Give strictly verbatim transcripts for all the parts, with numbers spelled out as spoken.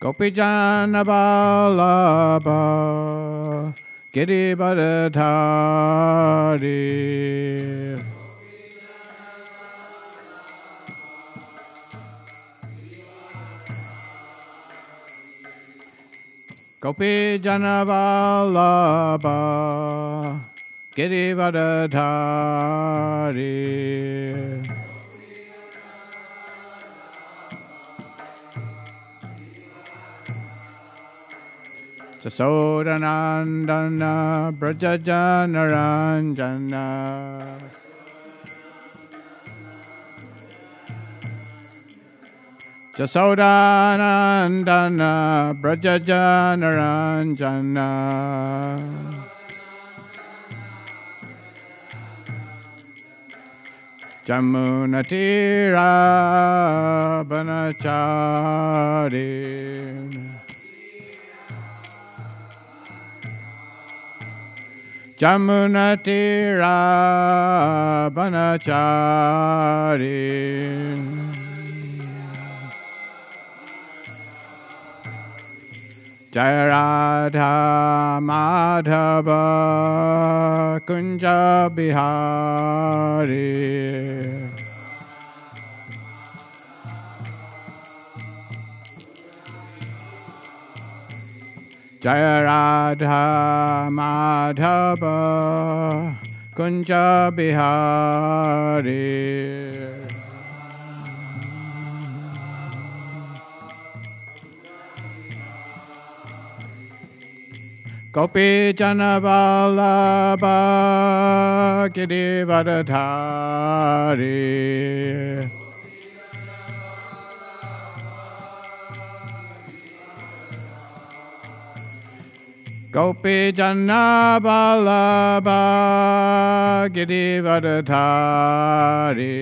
Gopijana Vallabha Girivardhari Gopijana Vallabha Girivardhari Jasodanandana Brajajanaranjana Jasodanandana Brajajanaranjana Jamunatira Banachari Jamunatira Banachari Jaya Radha Madhava Kunja Bihari Jaya Radha Madhava Kunja Bihari Gopi Jana Vallabha Girivardhari Gopi Jana Vallabha Girivardhari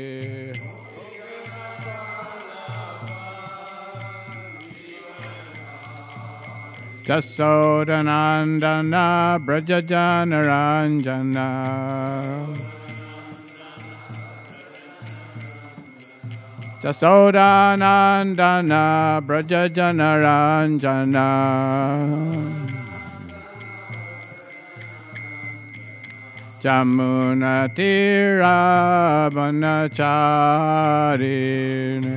Jasodanandana Brajajanaranjana Jasodanandana Brajajanaranjana Jamunatira Banachari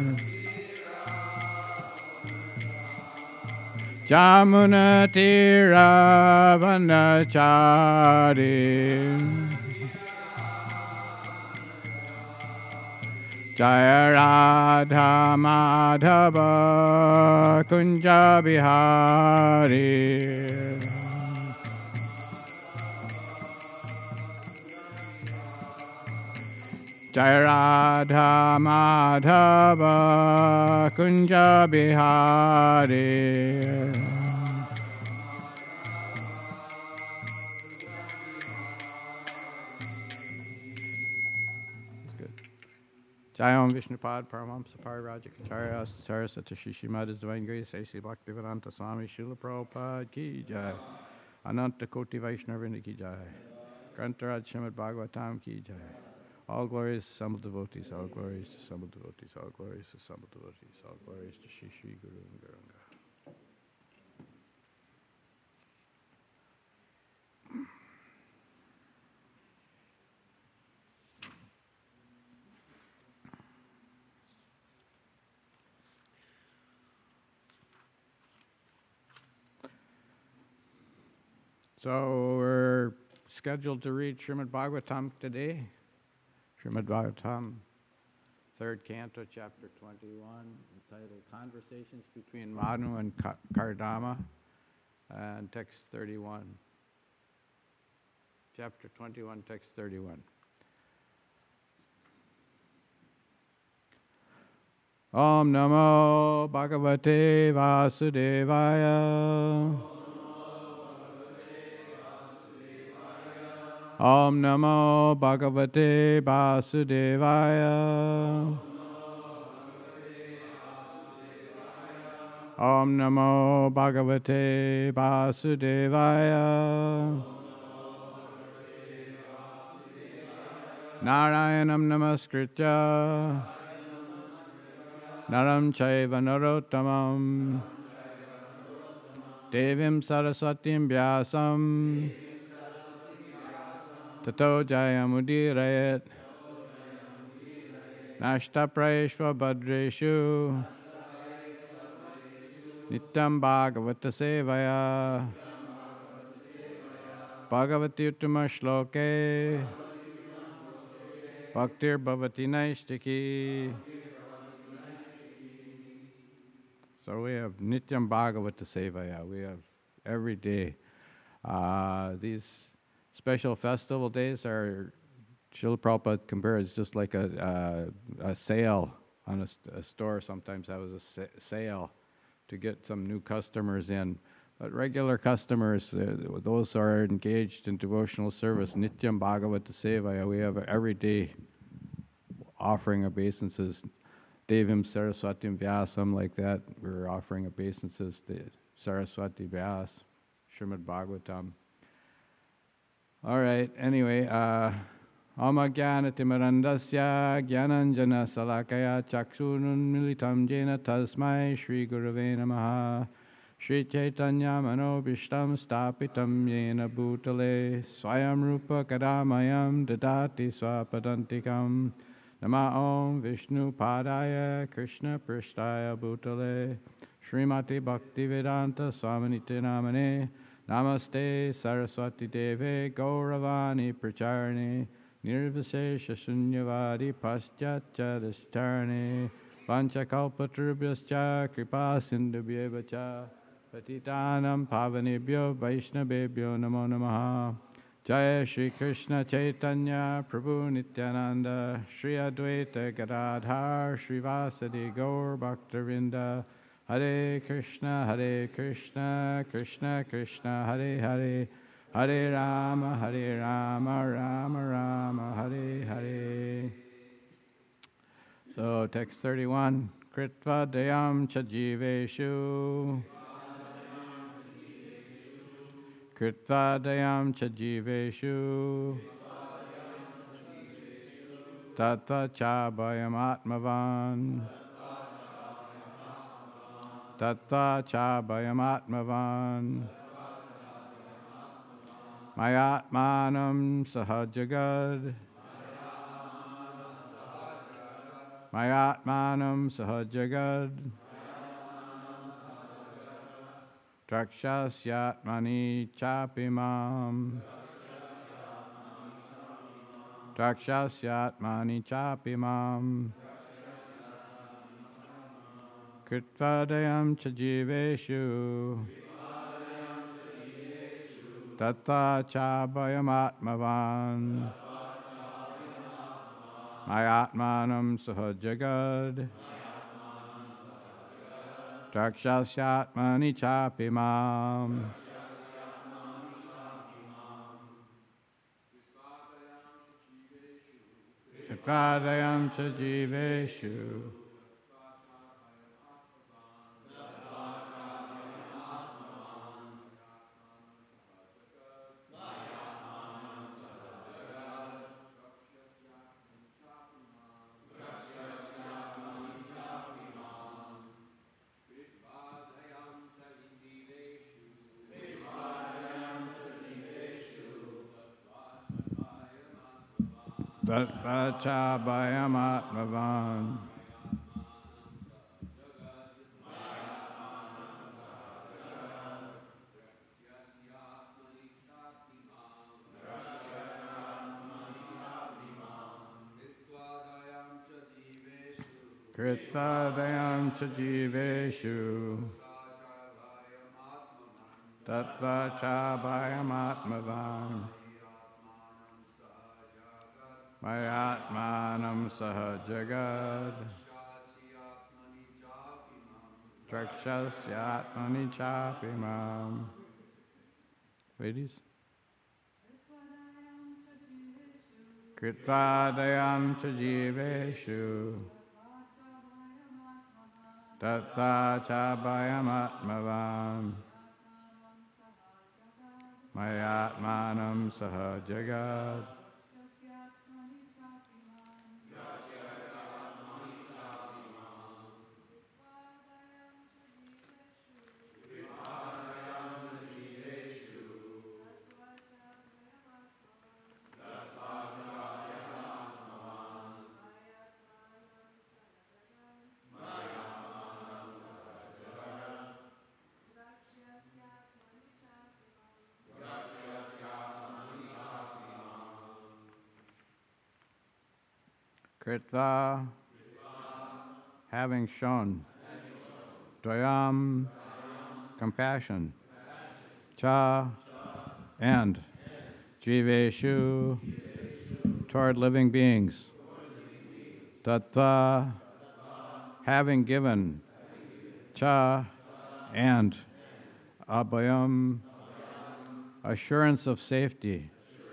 Jamunatira Banachari Jaya Radha Madhava Kunja Bihari Jaya Radha Madhava Kunja Bihari Jayam Vishnupad Paramamsa Parivrajakacharya Asacharya Satashishi Mada's Divine Grace A C Bhaktivedanta Swami Srila Prabhupada Ki Jai Ananta Koti Vaishnavrinda Ki Jai Grantaraj Srimad Bhagavatam Ki Jai. All glories to Sammal devotees, all glories to Sammal devotees, all glories to Sammal devotees, all glories to Shri Shri Guru and Garanga. So we're scheduled to read Srimad Bhagavatam today. Srimad Bhagavatam, third canto, chapter twenty-one, entitled Conversations Between Manu and Kardama, and text thirty-one. Chapter twenty-one, text thirty-one. Om Namo Bhagavate Vasudevaya. Om Namo Bhagavate Vasudevaya. Om Namo Bhagavate Vasudevaya. Narayanam Namaskritya Naram Chaiva Narottamam Devim Saraswatim Vyasam Tato Jayamudirayat Nashta Praeshva Bhadreshu Nityam Bhagavata Sevaya Bhagavati Uttama Shloke Bhaktir Bhavati Naishtiki. So we have Nityam Bhagavata Sevaya. We have every day. Uh, these special festival days are, Srila Prabhupada compares just like a, a, a sale on a, st- a store. Sometimes that was a sa- sale to get some new customers in. But regular customers, uh, those who are engaged in devotional service, Nityam Bhagavata Sevaya, we have every day offering obeisances. Devim Saraswatim Vyasam, like that, we're offering obeisances to Saraswati Vyas, Srimad Bhagavatam. All right, anyway, uh, Ama Jnana Timarandasya Jnananjana Salakaya Chakshunun Militam Jena Tasmai Shri Gurave Namaha Shri Chaitanya Manobishtam Stapitam Yena Bhutale Swayam Rupa Kadamayam Dadati Swapadantikam Nama Om Vishnu Padaya Krishna Prishtaya Bhutale Srimati Bhaktivedanta Swaminiti Namane Namaste Saraswati Deve Gauravani Pracharne Nirvishesha Shunyavadi Paschatchadishtarne Panchakalpatrubhyascha Kripa Sindhubhyevacha Patitanam Pavanebhyo Vaishnavebhyo Namo Namaha Jaya Shri Krishna Chaitanya Prabhu Nityananda Shri Advaita Gadadhar Shri Vasadi Gaur Bhaktavinda Hare Krishna Hare Krishna Krishna Krishna Hare Hare Hare Rama Hare Rama Rama Rama Hare Hare. So text thirty-one, Kritva Dayam Chajiveshu Kritva Dayam Chajiveshu Tattva Cha Bhayam Atmavan Tattva Cha Bhayam Atmavan Mayatmanam Sahajagad Mayatmanam Sahajagad Drakshasyatmani Chapimam Drakshasyatmani Chapimam Kritvadayam Chajiveshu Tattva Chabhayam Atmavan Mayatmanam Sahajagad Drakshasyatmani Chapimam Kritvadayam Chajiveshu Tattva Chabhayam Atmavan Kritvadayam Chajiveshu Tattva Chabhayam Atmavan Mayatmanam Sahajagad Drakshasyatmani Chapimam. Ladies? Kritvadayam Chajiveshu Tattva Chabhayam Atmavan Mayatmanam Sahajagad Kritva, having shown, Dvayam, compassion, Cha, and Jiveshu, toward living beings, Tattva, having given, Cha, and Abhayam, assurance of safety,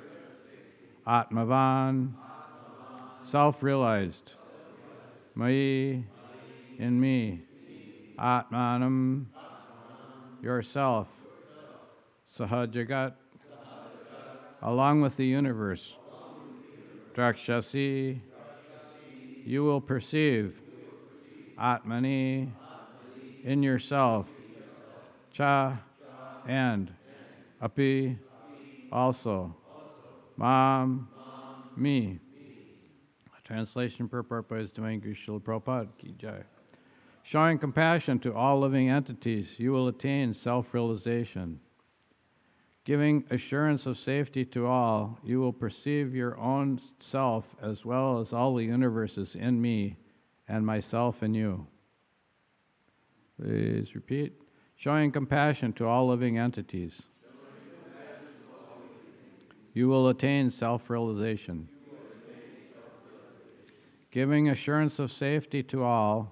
Atmavan, self-realized, Mai, in me, Atmanam, yourself, Sahajagat, along with the universe, Drakshasi, you will perceive, Atmani, in yourself, Cha, and Api, also, Mam, me. A translation purport by His Divine Grace Srila Prabhupada Ki Jai. Showing compassion to all living entities, you will attain self-realization. Giving assurance of safety to all, you will perceive your own self as well as all the universes in me and myself in you. Please repeat. Showing compassion to all living entities, you will attain self-realization. Giving assurance of safety to all,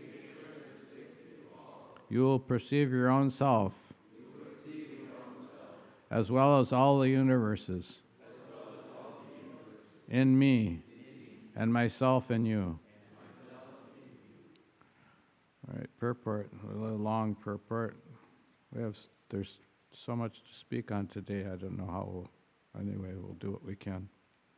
you will perceive your own self as well as all the universes in me and myself in you. All right, purport, a little long purport. We have, there's so much to speak on today, I don't know how we'll, anyway, we'll do what we can.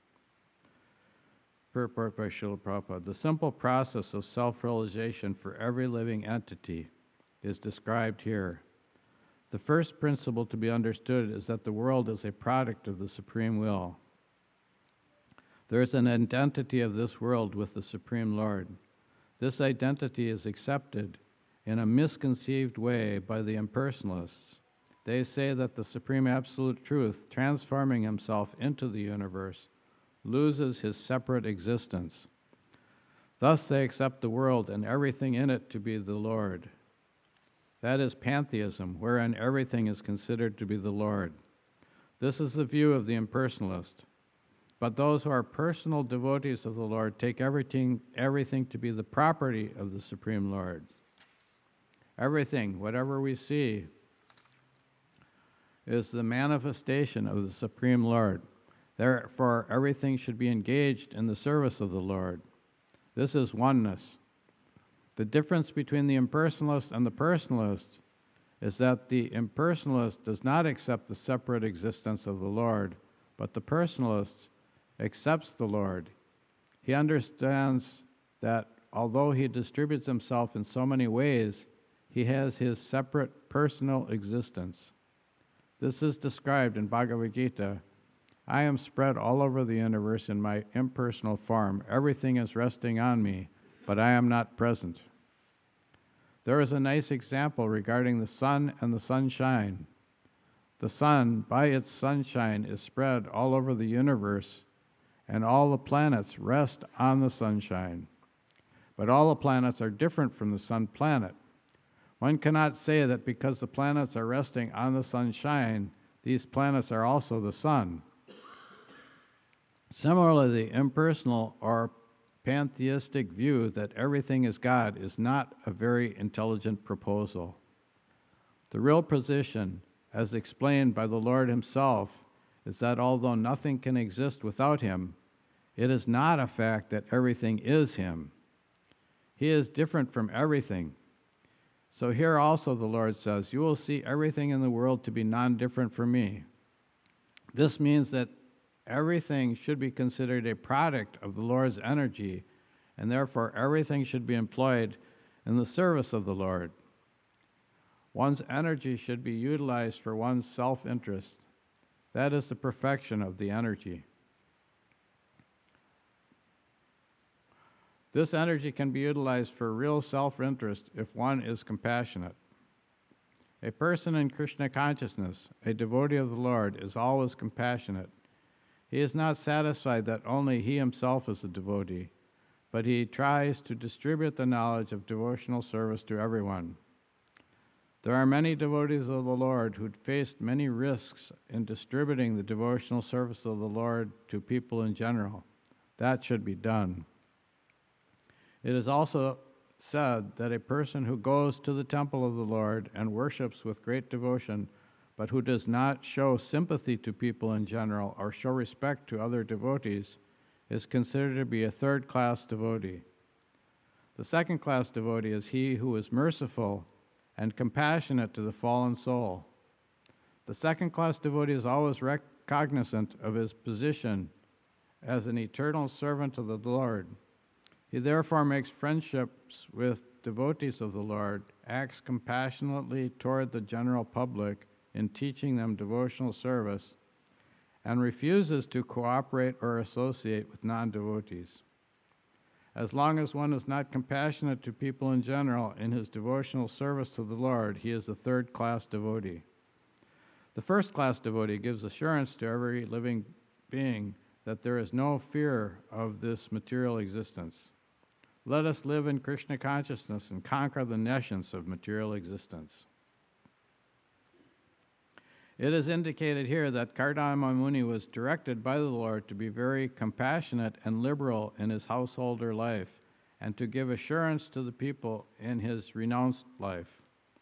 Purport by Srila Prabhupada. The simple process of self-realization for every living entity is described here. The first principle to be understood is that the world is a product of the Supreme Will. There is an identity of this world with the Supreme Lord. This identity is accepted in a misconceived way by the impersonalists. They say that the Supreme Absolute Truth, transforming Himself into the universe, loses His separate existence. Thus they accept the world and everything in it to be the Lord. That is pantheism, wherein everything is considered to be the Lord. This is the view of the impersonalist. But those who are personal devotees of the Lord take everything, everything to be the property of the Supreme Lord. Everything, whatever we see, is the manifestation of the Supreme Lord. Therefore, everything should be engaged in the service of the Lord. This is oneness. The difference between the impersonalist and the personalist is that the impersonalist does not accept the separate existence of the Lord, but the personalist accepts the Lord. He understands that although he distributes himself in so many ways, he has his separate personal existence. This is described in Bhagavad Gita. I am spread all over the universe in my impersonal form. Everything is resting on me, but I am not present. There is a nice example regarding the sun and the sunshine. The sun, by its sunshine, is spread all over the universe, and all the planets rest on the sunshine. But all the planets are different from the sun planet. One cannot say that because the planets are resting on the sunshine, these planets are also the sun. Similarly, the impersonal or pantheistic view that everything is God is not a very intelligent proposal. The real position, as explained by the Lord Himself, is that although nothing can exist without Him, it is not a fact that everything is Him. He is different from everything. So here also the Lord says, you will see everything in the world to be non-different from me. This means that everything should be considered a product of the Lord's energy, and therefore everything should be employed in the service of the Lord. One's energy should be utilized for one's self-interest. That is the perfection of the energy. This energy can be utilized for real self-interest if one is compassionate. A person in Krishna consciousness, a devotee of the Lord, is always compassionate. He is not satisfied that only he himself is a devotee. but he tries to distribute the knowledge of devotional service to everyone. There are many devotees of the Lord who faced many risks in distributing the devotional service of the Lord to people in general. That should be done. It is also said that a person who goes to the temple of the Lord and worships with great devotion, but who does not show sympathy to people in general or show respect to other devotees, is considered to be a third-class devotee. The second-class devotee is he who is merciful and compassionate to the fallen soul. The second-class devotee is always rec- cognizant of his position as an eternal servant of the Lord. He therefore makes friendships with devotees of the Lord, acts compassionately toward the general public in teaching them devotional service, and refuses to cooperate or associate with non-devotees. As long as one is not compassionate to people in general in his devotional service to the Lord, he is a third-class devotee. The first-class devotee gives assurance to every living being that there is no fear of this material existence. Let us live in Krishna consciousness and conquer the nescience of material existence. It is indicated here that Kardama Muni was directed by the Lord to be very compassionate and liberal in his householder life and to give assurance to the people in his renounced life.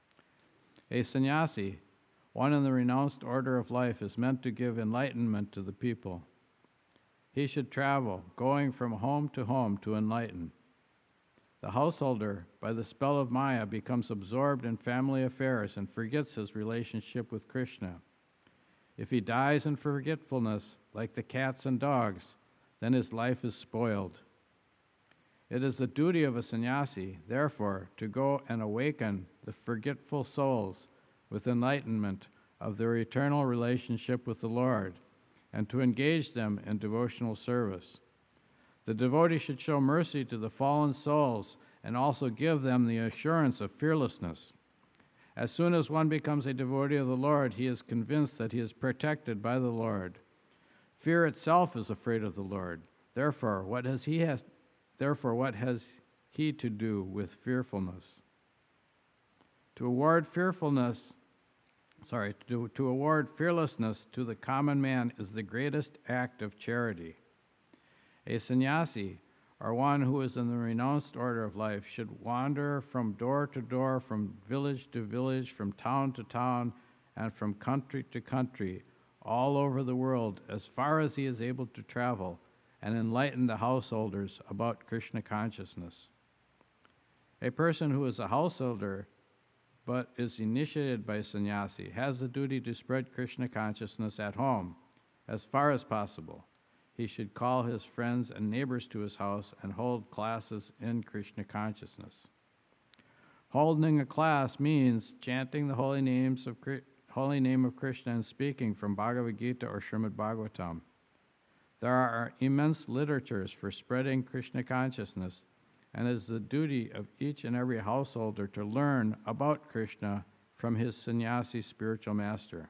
A sannyasi, one in the renounced order of life, is meant to give enlightenment to the people. He should travel, going from home to home to enlighten. The householder, by the spell of Maya, becomes absorbed in family affairs and forgets his relationship with Krishna. If he dies in forgetfulness, like the cats and dogs, then his life is spoiled. It is the duty of a sannyasi, therefore, to go and awaken the forgetful souls with enlightenment of their eternal relationship with the Lord, and to engage them in devotional service. The devotee should show mercy to the fallen souls and also give them the assurance of fearlessness. As soon as one becomes a devotee of the Lord, he is convinced that he is protected by the Lord. Fear itself is afraid of the Lord. Therefore, what has he has, therefore, what has he to do with fearfulness? To award fearfulness, sorry, to, to award fearlessness to the common man is the greatest act of charity. A sannyasi, or one who is in the renounced order of life, should wander from door to door, from village to village, from town to town, and from country to country, all over the world, as far as he is able to travel, and enlighten the householders about Krishna consciousness. A person who is a householder but is initiated by sannyasi has the duty to spread Krishna consciousness at home as far as possible. He should call his friends and neighbors to his house and hold classes in Krishna consciousness. Holding a class means chanting the holy names of holy name of Krishna and speaking from Bhagavad Gita or Srimad Bhagavatam. There are immense literatures for spreading Krishna consciousness, and it is the duty of each and every householder to learn about Krishna from his sannyasi spiritual master.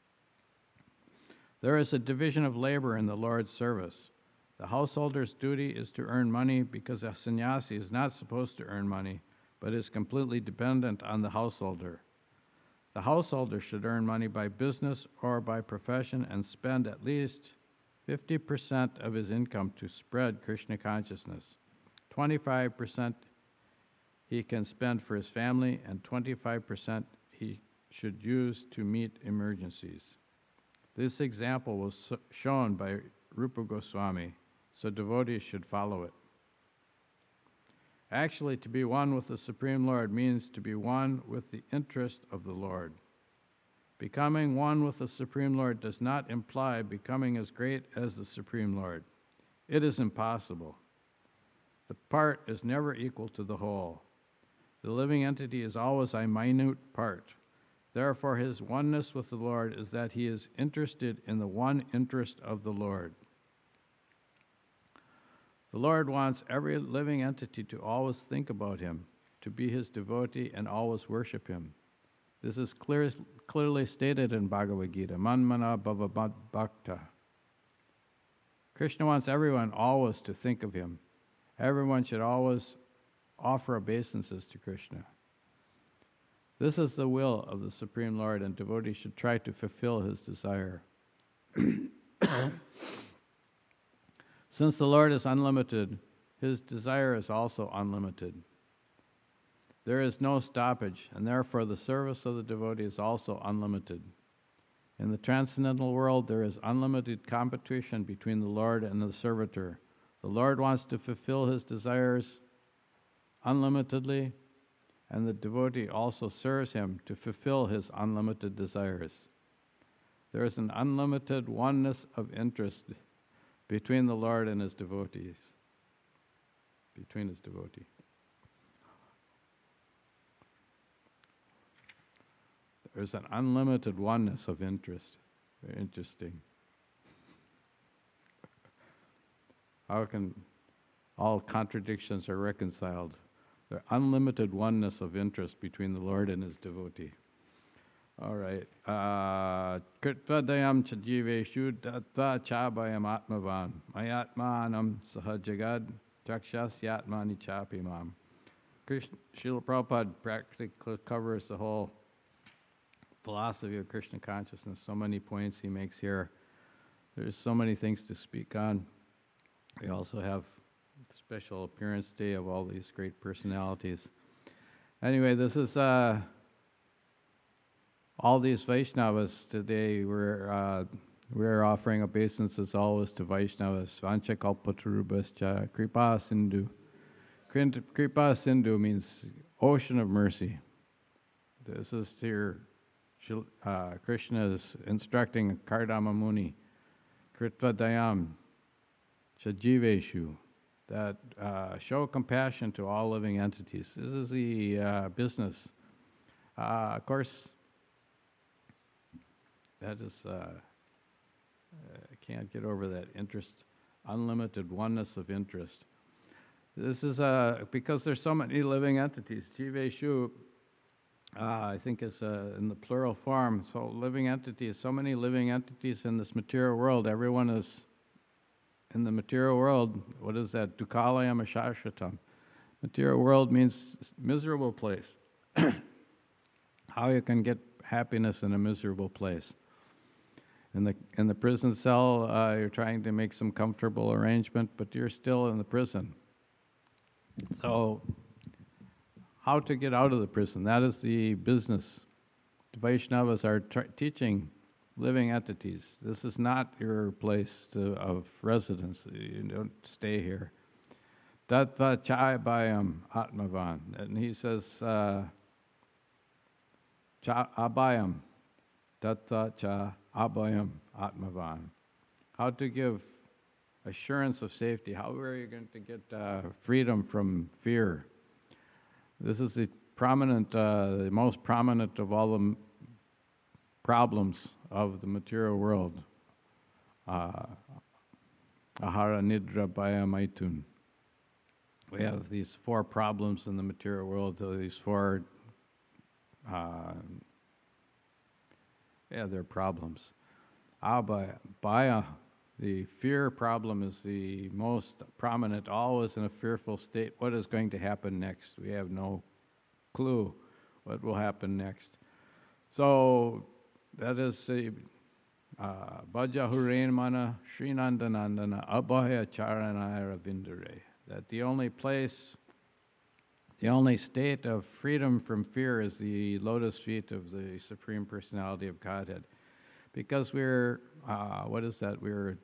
There is a division of labor in the Lord's service. The householder's duty is to earn money because a sannyasi is not supposed to earn money, but is completely dependent on the householder. The householder should earn money by business or by profession and spend at least fifty percent of his income to spread Krishna consciousness. twenty-five percent he can spend for his family, and twenty-five percent he should use to meet emergencies. This example was shown by Rupa Goswami, so devotees should follow it. Actually, to be one with the Supreme Lord means to be one with the interest of the Lord. Becoming one with the Supreme Lord does not imply becoming as great as the Supreme Lord. It is impossible. The part is never equal to the whole. The living entity is always a minute part. Therefore, his oneness with the Lord is that he is interested in the one interest of the Lord. The Lord wants every living entity to always think about him, to be his devotee, and always worship him. This is clear, clearly stated in Bhagavad Gita, Manmana Bhava Bhakta. Krishna wants everyone always to think of him, Everyone should always offer obeisances to Krishna. This is the will of the Supreme Lord, and devotees should try to fulfill his desire. Since the Lord is unlimited, his desire is also unlimited. There is no stoppage, and therefore the service of the devotee is also unlimited. In the transcendental world, there is unlimited competition between the Lord and the servitor. The Lord wants to fulfill his desires unlimitedly, and the devotee also serves him to fulfill his unlimited desires. There is an unlimited oneness of interest between the Lord and his devotees, between his devotee. There's an unlimited oneness of interest. Very interesting. How can all contradictions are reconciled? The unlimited oneness of interest between the Lord and his devotee. All right. Kritvadayam chajiveshu dattva chabayam atmavan mayatmanam sahajagad trakshasyatmani chapimam. Srila Prabhupada practically covers the whole philosophy of Krishna consciousness. So many points he makes here. There's so many things to speak on. We also have special appearance day of all these great personalities. Anyway, this is uh, all these Vaishnavas today. We're uh, we're offering obeisances always to Vaishnavas. Vancha kalpatarubhascha kripa sindhu. Kripa sindhu means ocean of mercy. This is here. Uh, Krishna is instructing Kardama Muni, Kritva Dayam, Chajiveshu, that uh, show compassion to all living entities. This is the uh, business. Uh, of course, that is, uh, I can't get over that interest, unlimited oneness of interest. This is uh, because there's so many living entities. Jiveshu, Uh, I think is uh, in the plural form. So living entities, so many living entities in this material world. Everyone is in the material world. What is that? Dukkhalayam ashashvatam. Material world means miserable place. How you can get happiness in a miserable place. In the in the prison cell, uh, you're trying to make some comfortable arrangement, but you're still in the prison. So, how to get out of the prison? That is the business. The Vaishnavas are tra- teaching living entities. This is not your place to, of residence. You don't stay here. Tattva chaibayam atmavan. And he says, uh, cha abayam. Tattva cha abayam atmavan. How to give assurance of safety. How are you going to get uh, freedom from fear? This is the prominent, uh, the most prominent of all the m- problems of the material world. Uh, Ahara Nidra Bhaya Maitun. We have these four problems in the material world, so these four, uh, yeah, they're problems. Abhaya, Bhaya, the fear problem is the most prominent, always in a fearful state. What is going to happen next? We have no clue what will happen next. So that is the Bhaja Huren Mana Srinandanandana Abhaya Charanaya Ravindare. That the only place, the only state of freedom from fear is the lotus feet of the Supreme Personality of Godhead. Because we're, uh, what is that? We're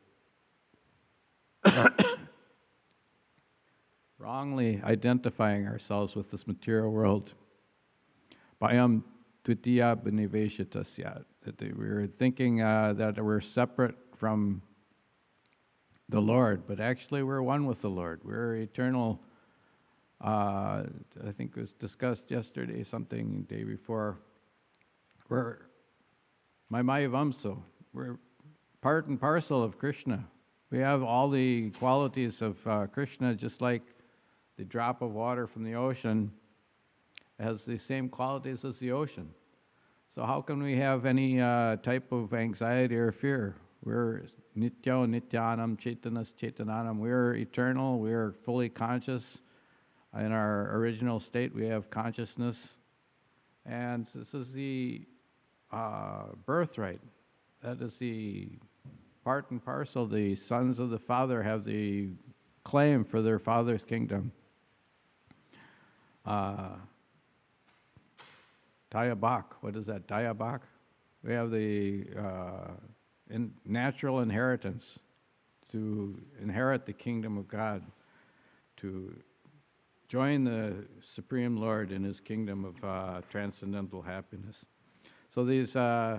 wrongly identifying ourselves with this material world. Bhayam tvitiya beniveshatasya. That we're thinking uh, that we're separate from the Lord, but actually we're one with the Lord. We're eternal. Uh, I think it was discussed yesterday, something the day before. We're Maimaya Vamso. We're part and parcel of Krishna. We have all the qualities of uh, Krishna, just like the drop of water from the ocean has the same qualities as the ocean. So how can we have any uh, type of anxiety or fear? We're Nityo Nityanam Chaitanas Chaitananam. We're eternal. We're fully conscious. In our original state, we have consciousness. And this is the uh, birthright. That is the part and parcel. The sons of the Father have the claim for their Father's kingdom. Uh, Dayabak, what is that? Dayabak? We have the uh, in natural inheritance to inherit the kingdom of God, to join the Supreme Lord in His kingdom of uh, transcendental happiness. So these, uh,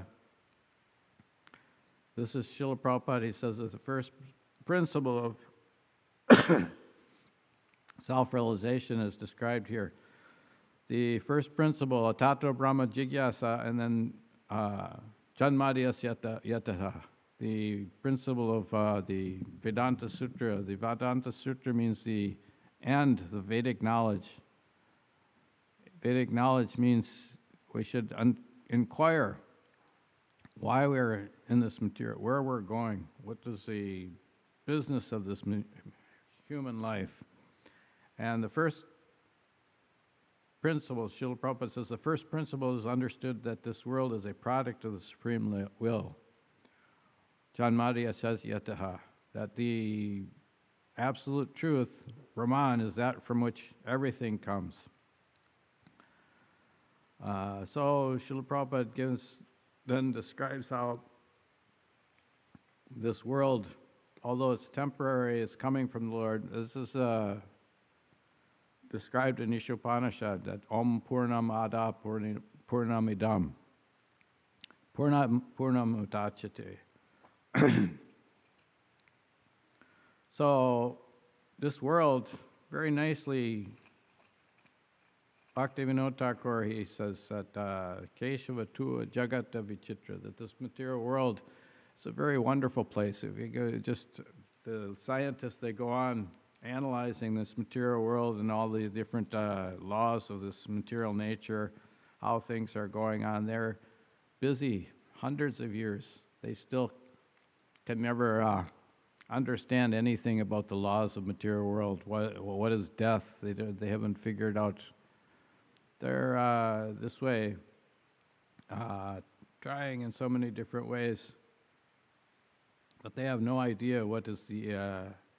this is Srila Prabhupada. He says that the first principle of self-realization is described here. The first principle, Tato Brahma Jigyasa, and then uh, Janmadhyas Yataha, the principle of uh, the Vedanta Sutra. The Vedanta Sutra means the end, the Vedic knowledge. Vedic knowledge means we should un- inquire why we're in this material, where we're going, what is the business of this ma- human life. And the first principle, Srila Prabhupada says, the first principle is understood that this world is a product of the Supreme Will. Janmadhyas says Yataha, that the absolute truth, Brahman, is that from which everything comes. Uh, so Srila Prabhupada gives, then describes how this world, although it's temporary, is coming from the Lord. This is uh, described in Ishopanishad, that Om Purnam Ada Purnamidam, Purnam Purnam Udachyate. So this world, very nicely, Bhaktivinoda Thakur, he says that uh, Keshava Tua Jagata Vichitra, that this material world is a very wonderful place. If you go, just the scientists, they go on analyzing this material world and all the different uh, laws of this material nature, how things are going on. They're busy hundreds of years. They still can never uh, understand anything about the laws of material world. What what is death? They do, they haven't figured out. They're uh, this way, uh, trying in so many different ways, but they have no idea what is the uh,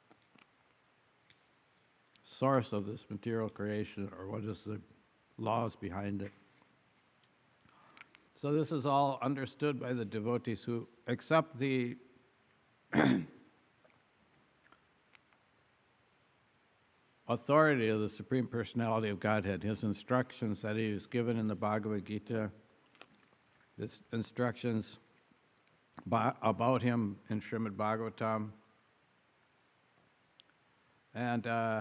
source of this material creation, or what is the laws behind it. So this is all understood by the devotees who accept the authority of the Supreme Personality of Godhead, His instructions that He was given in the Bhagavad Gita, His instructions ba- about Him in Srimad Bhagavatam, and uh,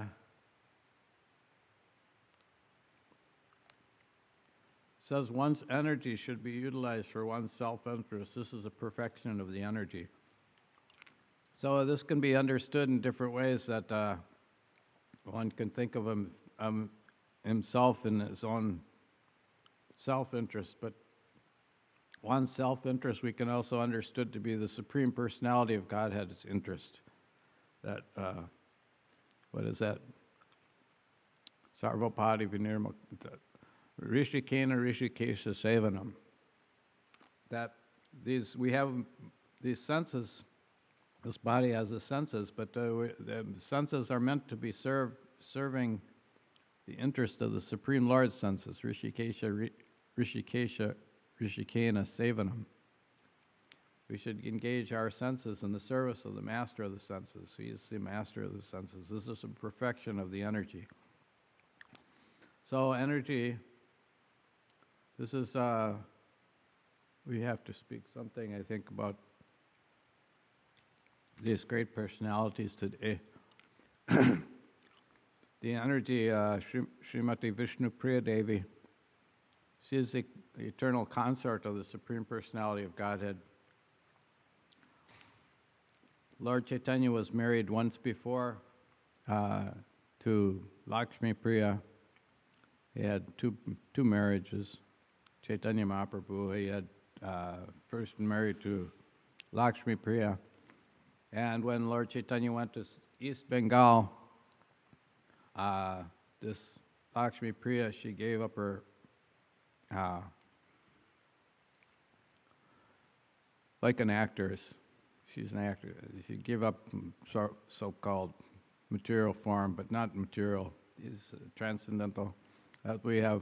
says one's energy should be utilized for one's self-interest. This is a perfection of the energy. So this can be understood in different ways, that uh, one can think of him, um, himself in his own self-interest, but one's self-interest we can also understood to be the Supreme Personality of Godhead's interest. That, uh, what is that? Sarvapadi Vinirma, Rishikena Rishikesha Sevanam. That these, we have these senses. This body has the senses, but uh, we, the senses are meant to be served, serving the interest of the Supreme Lord's senses, Rishikesha, Rishikesha, Rishikena Sevanam. We should engage our senses in the service of the Master of the senses. He is the Master of the senses. This is a perfection of the energy. So energy, this is, uh, we have to speak something, I think, about these great personalities today. The energy, uh, Srimati Vishnu Priya Devi, she is the, the eternal consort of the Supreme Personality of Godhead. Lord Chaitanya was married once before uh, to Lakshmi Priya. He had two two marriages. Chaitanya Mahaprabhu, he had uh, first married to Lakshmi Priya. And when Lord Chaitanya went to East Bengal, uh, this Lakshmi Priya, she gave up her uh, like an actress. She's an actor. She gave up so, so-called material form, but not material. Is uh, transcendental. That we have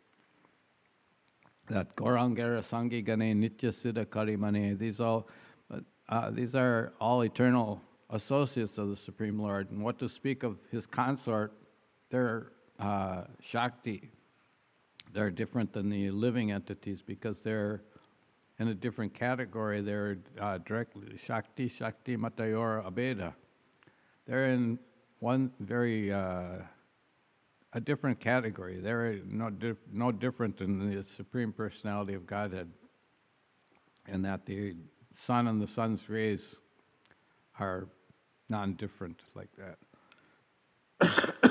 that Gaurangara Sangi Gane Nitya Siddha Karimane. These all, uh, these are all eternal associates of the Supreme Lord. And what to speak of his consort? They're uh, Shakti. They're different than the living entities because they're in a different category. They're uh, directly Shakti, Shakti Matayor Abeda. They're in one very uh, a different category. They're no, dif- no different than the Supreme Personality of Godhead, in that the sun and the sun's rays are non-different like that.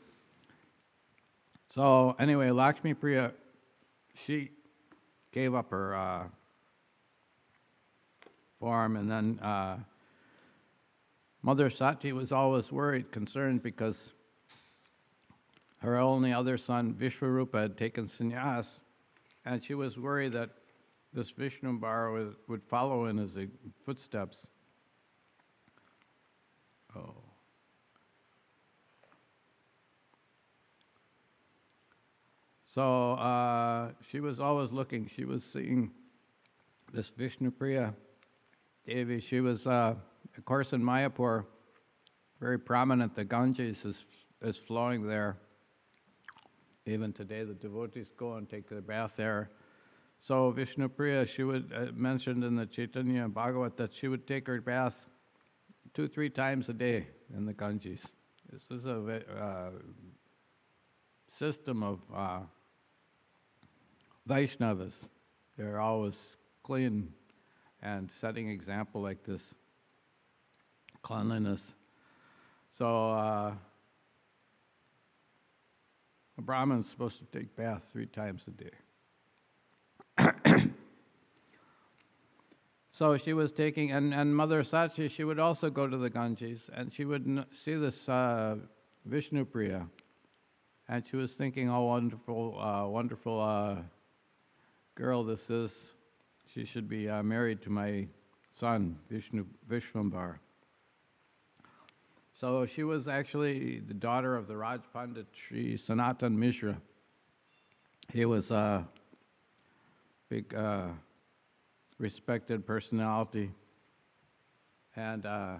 So anyway, Lakshmi Priya, she gave up her uh, form, and then uh, Mother Sati was always worried, concerned, because her only other son, Vishwarupa, had taken sannyas, and she was worried that this Vishnumbar would, would follow in his footsteps. Oh. So uh, she was always looking. She was seeing this Vishnupriya Devi. She was, uh, of course, in Mayapur, very prominent. The Ganges is is flowing there. Even today, the devotees go and take their bath there. So Vishnupriya, she would uh, mentioned in the Chaitanya Bhagavat that she would take her bath two, three times a day in the Ganges. This is a uh, system of uh, Vaishnavas. They're always clean and setting example like this, cleanliness. So uh, a Brahmin is supposed to take bath three times a day. So she was taking, and, and Mother Sachi, she would also go to the Ganges, and she would n- see this uh, Vishnupriya, and she was thinking, oh, wonderful, uh, wonderful uh, girl this is. She should be uh, married to my son, Vishnu Vishwambar. So she was actually the daughter of the Raj Pandit, Sri Sanatan Mishra. He was a big, uh, respected personality. And uh,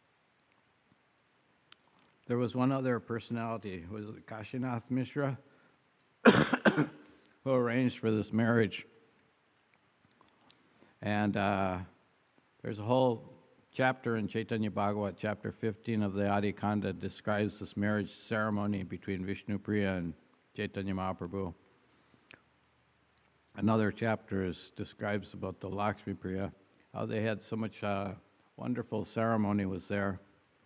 there was one other personality, was it Kashinath Mishra, who arranged for this marriage. And uh, there's a whole chapter in Chaitanya Bhagavat, chapter fifteen of the Adi Kanda, describes this marriage ceremony between Vishnupriya and Chaitanya Mahaprabhu. Another chapter is, describes about the Lakshmi Priya, how they had so much uh, wonderful ceremony was there.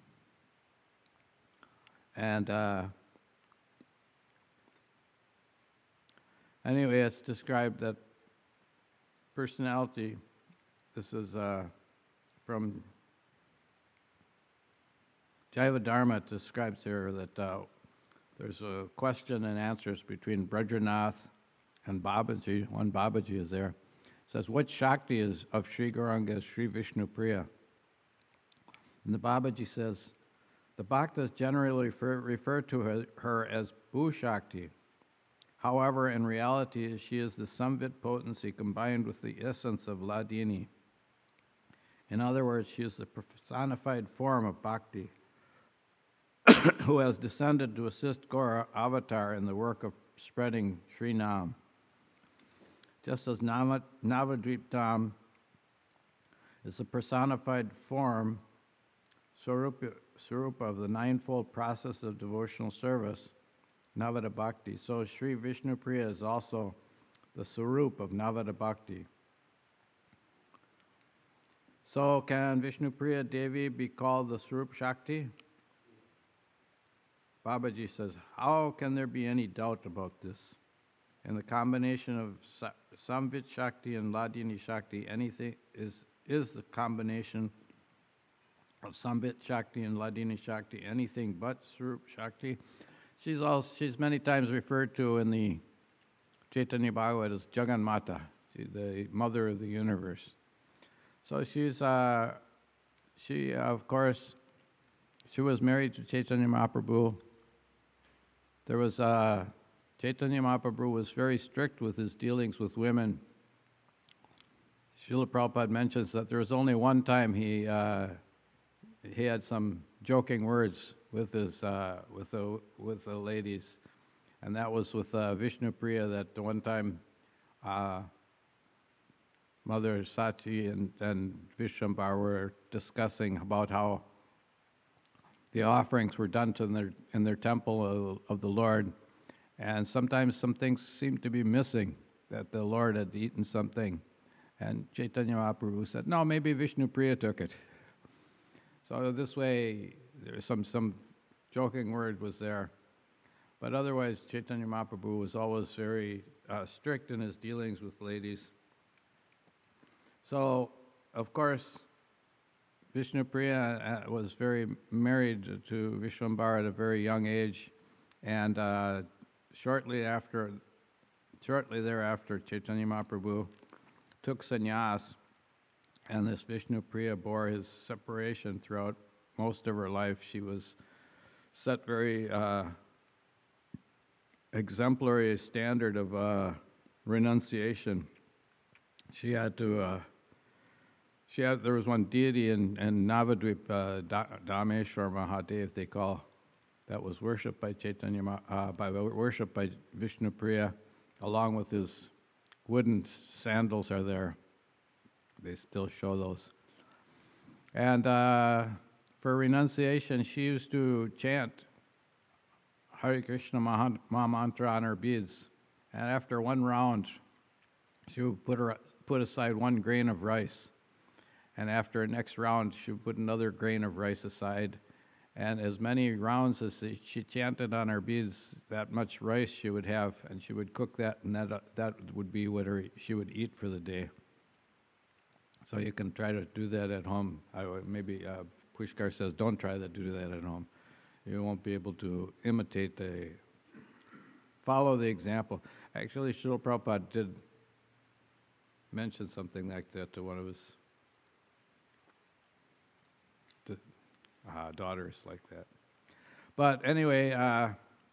And uh, anyway, it's described that personality, this is uh, from Jaiva Dharma, it describes here that uh, there's a question and answers between Brajaнаth and Babaji. One Babaji is there. It says, what Shakti is of Sri Gauranga is Sri Vishnupriya? And the Babaji says, the Bhaktas generally refer, refer to her, her as Bhu Shakti. However, in reality, she is the Samvit potency combined with the essence of Ladini. In other words, she is the personified form of Bhakti, who has descended to assist Gaura Avatar in the work of spreading Sri Nam. Just as Nav- Navadvip Dham is the personified form, Swarupa, Swarupa of the ninefold process of devotional service, Navada Bhakti, so Sri Vishnupriya is also the Swarup of Navada Bhakti. So can Vishnupriya Devi be called the Swarup Shakti? Babaji says, how can there be any doubt about this? In the combination of Samvit Shakti and Ladini Shakti, anything is is the combination of Sambit Shakti and Hladini Shakti, anything but Swarup Shakti. She's also, she's many times referred to in the Chaitanya Bhagavad as Jagan Mata, she's the mother of the universe. So she's, uh, she, uh, of course, she was married to Chaitanya Mahaprabhu. There was, uh, Chaitanya Mahaprabhu was very strict with his dealings with women. Srila Prabhupada mentions that there was only one time he, uh, he had some joking words with his, uh, with the, with the ladies, and that was with uh, Vishnu Priya, that the one time uh, Mother Sati and, and Vishwambar were discussing about how the offerings were done to their, in their temple of, of the Lord, and sometimes some things seemed to be missing, that the Lord had eaten something. And Chaitanya Mahaprabhu said, no, maybe Vishnu Priya took it. So this way, there was some, some joking word was there. But otherwise, Chaitanya Mahaprabhu was always very uh, strict in his dealings with ladies. So, of course, Vishnu Priya uh, was very married to Vishwambar at a very young age, and uh, shortly after, shortly thereafter, Chaitanya Mahaprabhu took sannyas, and this Vishnu Priya bore his separation throughout most of her life. She was set very uh, exemplary standard of uh, renunciation. She had to. Uh, she had. There was one deity in, in Navadvip, uh, da, Dameshwar Mahadev, they call, that was worshipped by Chaitanya, uh, by worshipped by Vishnu Priya, along with his wooden sandals are there. They still show those. And uh, for renunciation, she used to chant Hare Krishna Maha, Maha Mantra on her beads. And after one round, she would put, her, put aside one grain of rice. And after the next round, she would put another grain of rice aside. And as many rounds as she chanted on her beads, that much rice she would have, and she would cook that, and that, uh, that would be what her, she would eat for the day. So you can try to do that at home. I, maybe uh, Pushkar says, don't try to do that at home. You won't be able to imitate the, follow the example. Actually, Srila Prabhupada did mention something like that to one of his to, uh, daughters like that. But anyway, uh,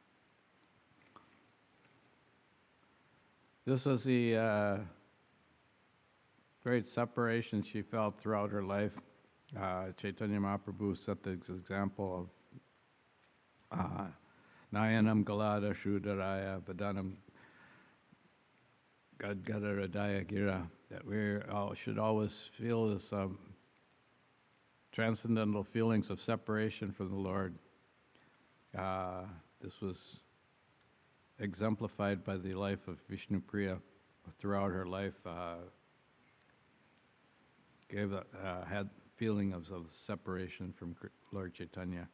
this was the uh, great separation she felt throughout her life. Uh, Chaitanya Mahaprabhu set the example of uh, Nayanam Galada Shudaraya Vadanam Gadgada Radaya Gira, that we all should always feel this um, transcendental feelings of separation from the Lord. Uh, this was exemplified by the life of Vishnu Priya throughout her life. Uh, gave a, uh, had feeling of, of separation from Lord Chaitanya.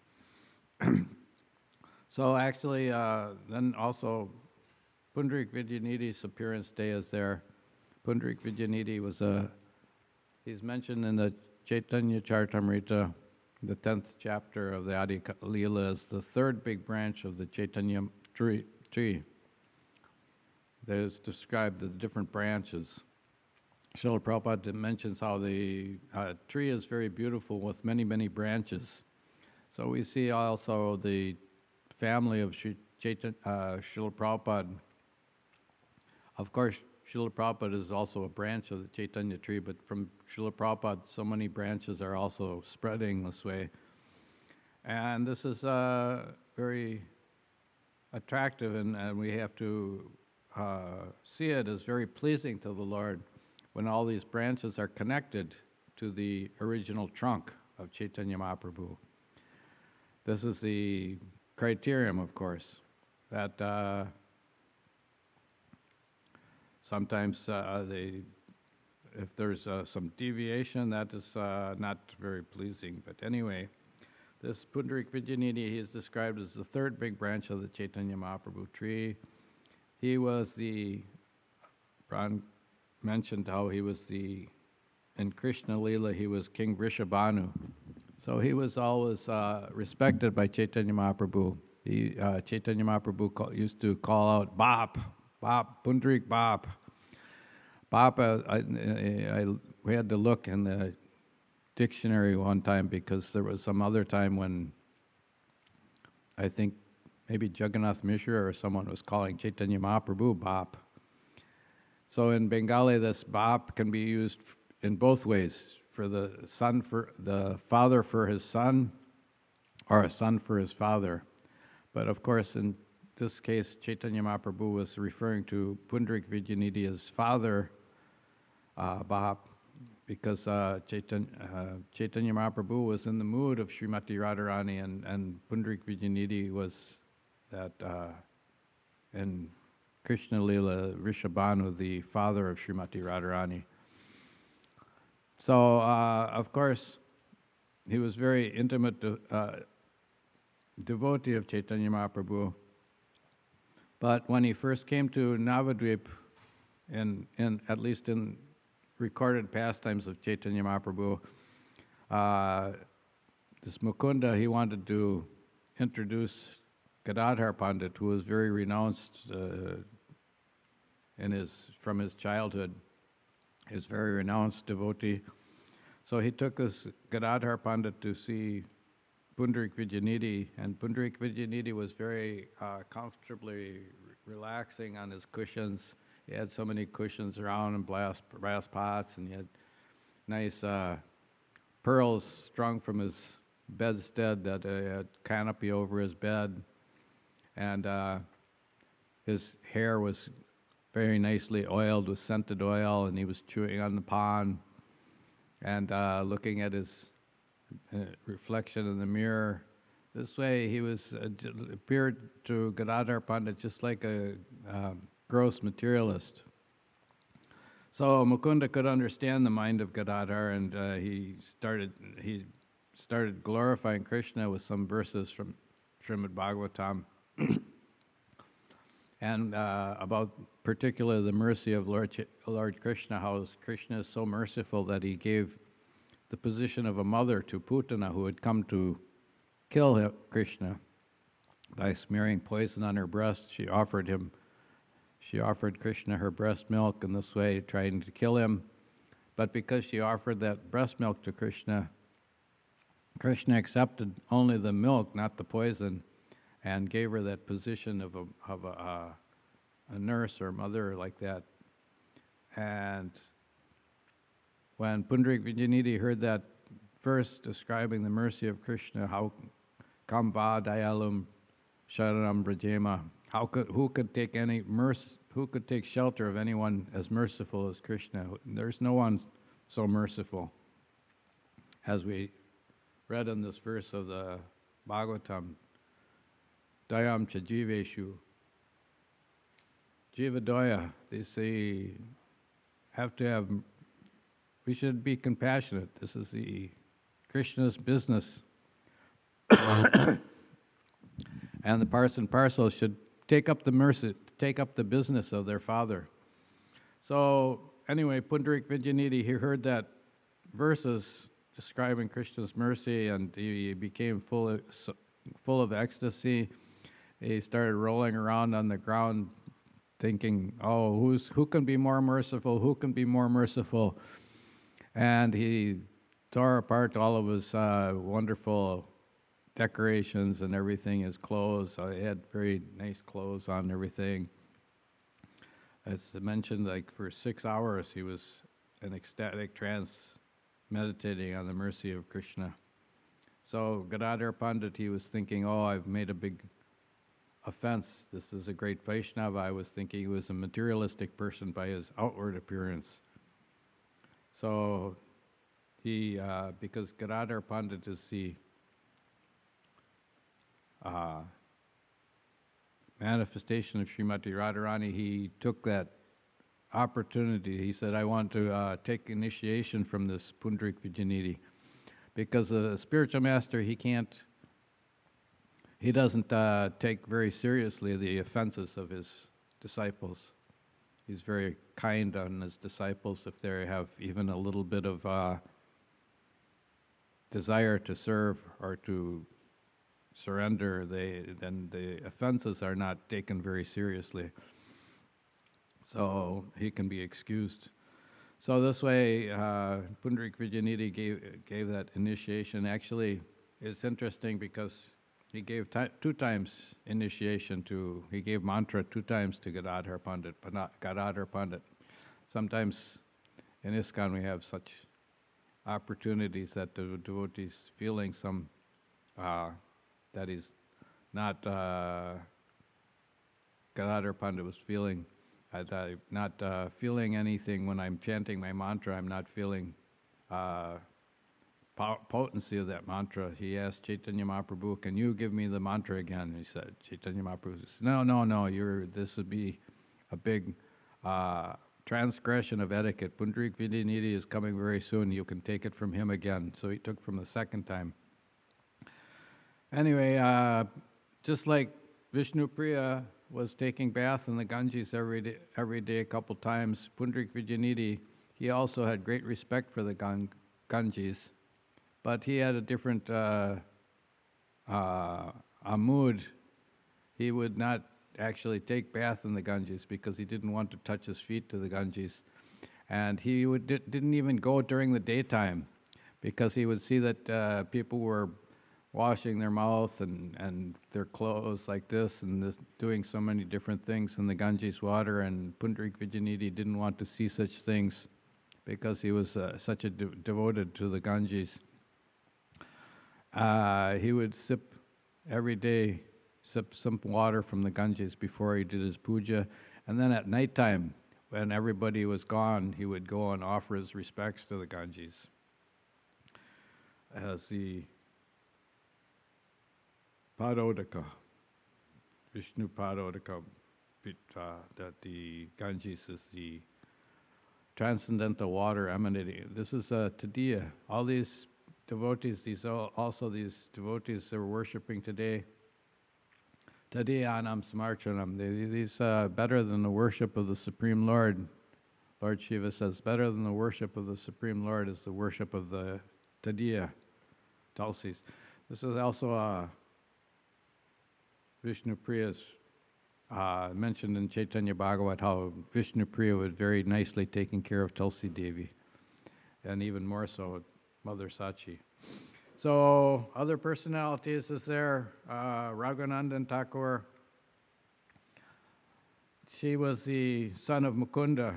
So actually, uh, then also Pundarik Vidyanidhi's appearance day is there. Pundarik Vidyanidhi was a, he's mentioned in the Chaitanya Charitamrita, the tenth chapter of the Adi Leela, as the third big branch of the Chaitanya tree. tree. There's described the different branches. Srila Prabhupada mentions how the uh, tree is very beautiful with many, many branches. So we see also the family of Sri Chaitanya, uh, Srila Prabhupada. Of course, Srila Prabhupada is also a branch of the Chaitanya tree, but from Srila Prabhupada, so many branches are also spreading this way. And this is uh, very attractive, and, and we have to uh, see it as very pleasing to the Lord when all these branches are connected to the original trunk of Chaitanya Mahaprabhu. This is the criterion, of course, that uh, sometimes uh, they, if there's uh, some deviation, that is uh, not very pleasing. But anyway, this Pundarik Vidyanidhi, he is described as the third big branch of the Chaitanya Mahaprabhu tree. He was the, Pran mentioned how he was the in Krishna Lila, he was King Vrishabhanu. So he was always uh, respected by Chaitanya Mahaprabhu. He, uh, Chaitanya Mahaprabhu call, used to call out, Bap, Bap, Pundarik Bap. Bap, uh, I, I, I, we had to look in the dictionary one time because there was some other time when I think maybe Jagannath Mishra or someone was calling Chaitanya Mahaprabhu Bap. So in Bengali, this Bap can be used in both ways, for the son for the father for his son, or a son for his father. But of course, in this case, Chaitanya Mahaprabhu was referring to Pundarik Vijayanidhi as father, uh, Bap, because uh, Chaitanya, uh, Chaitanya Mahaprabhu was in the mood of Srimati Radharani, and, and Pundarik Vijayanidhi was that, uh, and Krishna Lila Vrishabhanu, the father of Srimati Radharani. So, uh, of course, he was very intimate de- uh, devotee of Chaitanya Mahaprabhu. But when he first came to Navadvip, in, in, at least in recorded pastimes of Chaitanya Mahaprabhu, uh, this Mukunda, he wanted to introduce Gadadhar Pandit, who was very renounced uh, in his, from his childhood. His very renounced devotee. So he took this Gadadhar Pandit to see Pundarik Vijayanidhi, and Pundarik Vijayanidhi was very uh, comfortably re- relaxing on his cushions. He had so many cushions around and brass, brass pots, and he had nice uh, pearls strung from his bedstead that uh, had canopy over his bed, and uh, his hair was very nicely oiled with scented oil, and he was chewing on the pan and uh, looking at his uh, reflection in the mirror. This way, he was uh, j- appeared to Gadadhar Pandit just like a uh, gross materialist. So Mukunda could understand the mind of Gadadhar, and uh, he started he started glorifying Krishna with some verses from Srimad Bhagavatam. And uh, about particularly the mercy of Lord, Ch- Lord Krishna, how Krishna is so merciful that he gave the position of a mother to Putana, who had come to kill him, Krishna by smearing poison on her breast. She offered him, she offered Krishna her breast milk in this way, trying to kill him. But because she offered that breast milk to Krishna, Krishna accepted only the milk, not the poison, and gave her that position of a of a, uh, a nurse or mother like that. And when Pundarik Vijayanidhi heard that verse describing the mercy of Krishna, how kam va dayalum sharanam vrajema, how could who could take any mercy, who could take shelter of anyone as merciful as Krishna? There's no one so merciful. As we read in this verse of the Bhagavatam, Dayam cha jiveshu. Jivadoya, they say, have to have, we should be compassionate. This is the Krishna's business. And the parts and parcels should take up the mercy, take up the business of their father. So, anyway, Pundarik Vijayanidhi, he heard that verses describing Krishna's mercy, and he became full of, full of ecstasy. He started rolling around on the ground thinking, oh, who's, who can be more merciful? Who can be more merciful? And he tore apart all of his uh, wonderful decorations and everything, his clothes. Uh, he had very nice clothes on and everything. As I mentioned, like for six hours he was in ecstatic trance meditating on the mercy of Krishna. So Gadadhar Pandit, he was thinking, oh, I've made a big offense. This is a great Vaishnava. I was thinking he was a materialistic person by his outward appearance. So he, uh, because Gadadhar Pandit is the uh, manifestation of Srimati Radharani, he took that opportunity. He said, I want to uh, take initiation from this Pundarik Vijayanidhi. Because a spiritual master, he can't He doesn't uh, take very seriously the offenses of his disciples. he's very kind on his disciples if they have even a little bit of uh, desire to serve or to surrender. They then the offenses are not taken very seriously. So he can be excused. So this way, uh, Pundarik Vijayanidhi gave, gave that initiation. Actually, it's interesting because he gave ti two times initiation to, he gave mantra two times to Gadadhar Pandit, Gadadhar Pandit. Sometimes in ISKCON we have such opportunities that the devotees feeling some, uh, that he's not, uh, Gadadhar Pandit was feeling I, I'm not uh, feeling anything when I'm chanting my mantra. I'm not feeling uh, po potency of that mantra. He asked Chaitanya Mahaprabhu, "Can you give me the mantra again?" He said, Chaitanya Mahaprabhu said, "No, no, no. You're. This would be a big uh, transgression of etiquette. Pundarik Vijayanidhi is coming very soon. You can take it from him again." So he took from the second time. Anyway, uh, just like Vishnu Priya was taking bath in the Ganges every day, every day a couple times. Pundarik Vijayanidhi, he also had great respect for the Gan Ganges, but he had a different uh, uh, a mood. He would not actually take bath in the Ganges because he didn't want to touch his feet to the Ganges, and he would, didn't even go during the daytime because he would see that uh, people were washing their mouth and, and their clothes like this and this, doing so many different things in the Ganges water, and Pundarik Vijayanidhi didn't want to see such things because he was uh, such a de devoted to the Ganges. Uh, he would sip every day, sip some water from the Ganges before he did his puja, and then at nighttime, when everybody was gone, he would go and offer his respects to the Ganges. As the Padodaka, Vishnu Padodaka, uh, that the Ganges is the transcendental water emanating. This is uh, Tadiya. All these devotees, these all, also these devotees that are worshipping today, Tadiyanam Samarchanam, they, these uh, better than the worship of the Supreme Lord. Lord Shiva says, better than the worship of the Supreme Lord is the worship of the Tadiya, Tulsis. This is also a Vishnu Priya's uh, mentioned in Chaitanya Bhagavat how Vishnu Priya was very nicely taking care of Tulsi Devi, and even more so with Mother Sachi. So other personalities is there, uh, Raghuvandan Thakur. She was the son of Mukunda.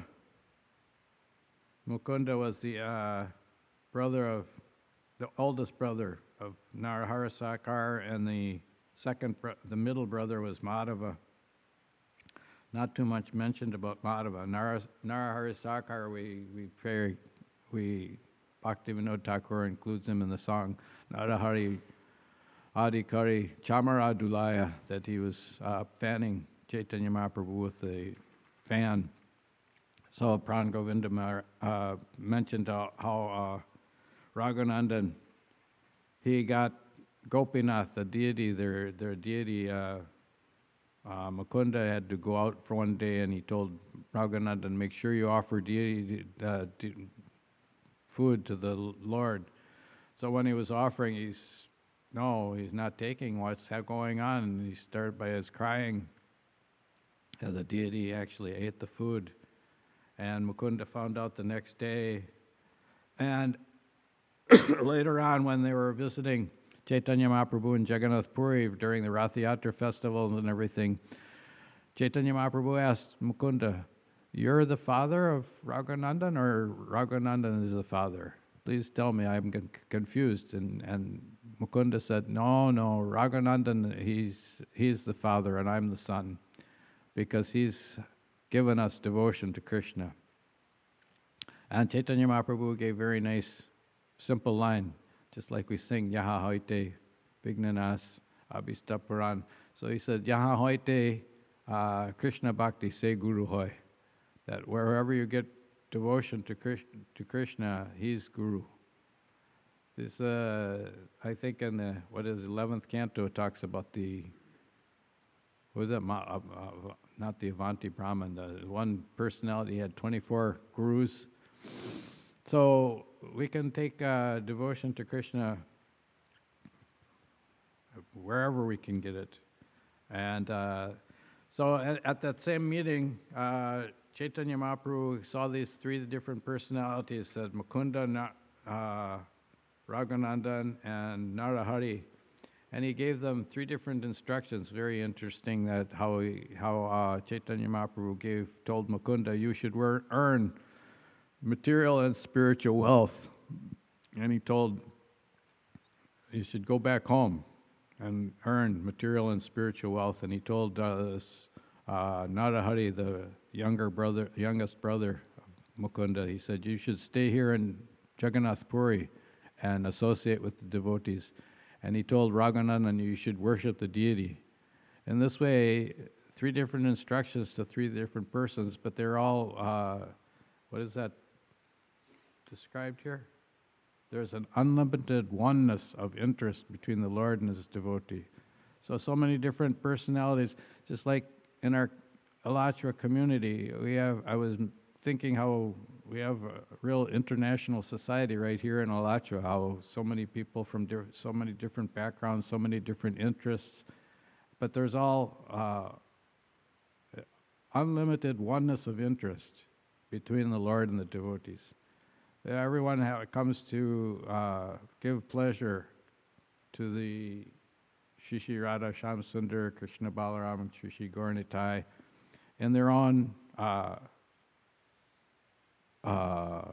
Mukunda was the uh, brother of, the oldest brother of Narahari Sakar, and the Second, the middle brother was Madhava. Not too much mentioned about Madhava. Nara, Narahari Sakar, we we pray, we Bhaktivinoda Thakur includes him in the song Narahari Adhikari Chamara Dulaya, that he was uh, fanning Chaitanya Mahaprabhu with the fan. So Pran Govinda uh, mentioned uh, how uh, Raghuvandan, he got Gopinath, the deity, their their deity, uh, uh, Mukunda had to go out for one day, and he told Raghuvandan, make sure you offer deity uh, food to the Lord. So when he was offering, he's, no, he's not taking what's going on, and he started by his crying. Uh, the deity actually ate the food, and Mukunda found out the next day. And later on, when they were visiting Chaitanya Mahaprabhu in Jagannath Puri during the Rath Yatra festivals and everything, Chaitanya Mahaprabhu asked Mukunda, "You're the father of Raghuvandan, or Raghuvandan is the father? Please tell me, I'm con confused." And, and Mukunda said, no, no, Raghuvandan, he's, he's the father and I'm the son, because he's given us devotion to Krishna. And Chaitanya Mahaprabhu gave very nice, simple line, just like we sing, Yaha hoite vignanas abhistaparan. So he said, Yaha hoite uh, Krishna bhakti se guru hoy. That wherever you get devotion to Krishna, to Krishna, he's guru. This, uh, I think in the, what is eleventh canto, it talks about the, what is that, Ma, uh, uh, not the Avanti Brahman, the one personality had twenty-four gurus. So we can take uh, devotion to Krishna wherever we can get it. And uh, so at, at that same meeting, uh, Chaitanya Mahaprabhu saw these three different personalities, said Mukunda, Na, uh, Raghunandan, and Narahari. And he gave them three different instructions. Very interesting that how he, how uh, Chaitanya Mahaprabhu gave told Mukunda, you should wor- earn material and spiritual wealth. And he told you should go back home and earn material and spiritual wealth. And he told uh, this, uh, Narahari, the younger brother, youngest brother of Mukunda, he said, you should stay here in Jagannath Puri and associate with the devotees. And he told Raghunandan, you should worship the deity. In this way, three different instructions to three different persons, but they're all, uh, what is that described here? There's an unlimited oneness of interest between the Lord and his devotee. So, so many different personalities, just like in our Alachua community, we have, I was thinking how we have a real international society right here in Alachua, how so many people from di- so many different backgrounds, so many different interests, but there's all uh, unlimited oneness of interest between the Lord and the devotees. Everyone ha- comes to uh, give pleasure to the Shri Shri Radha Shyamsundar, Krishna Balaram, and Shri Shri Gauranitai in their own uh, uh,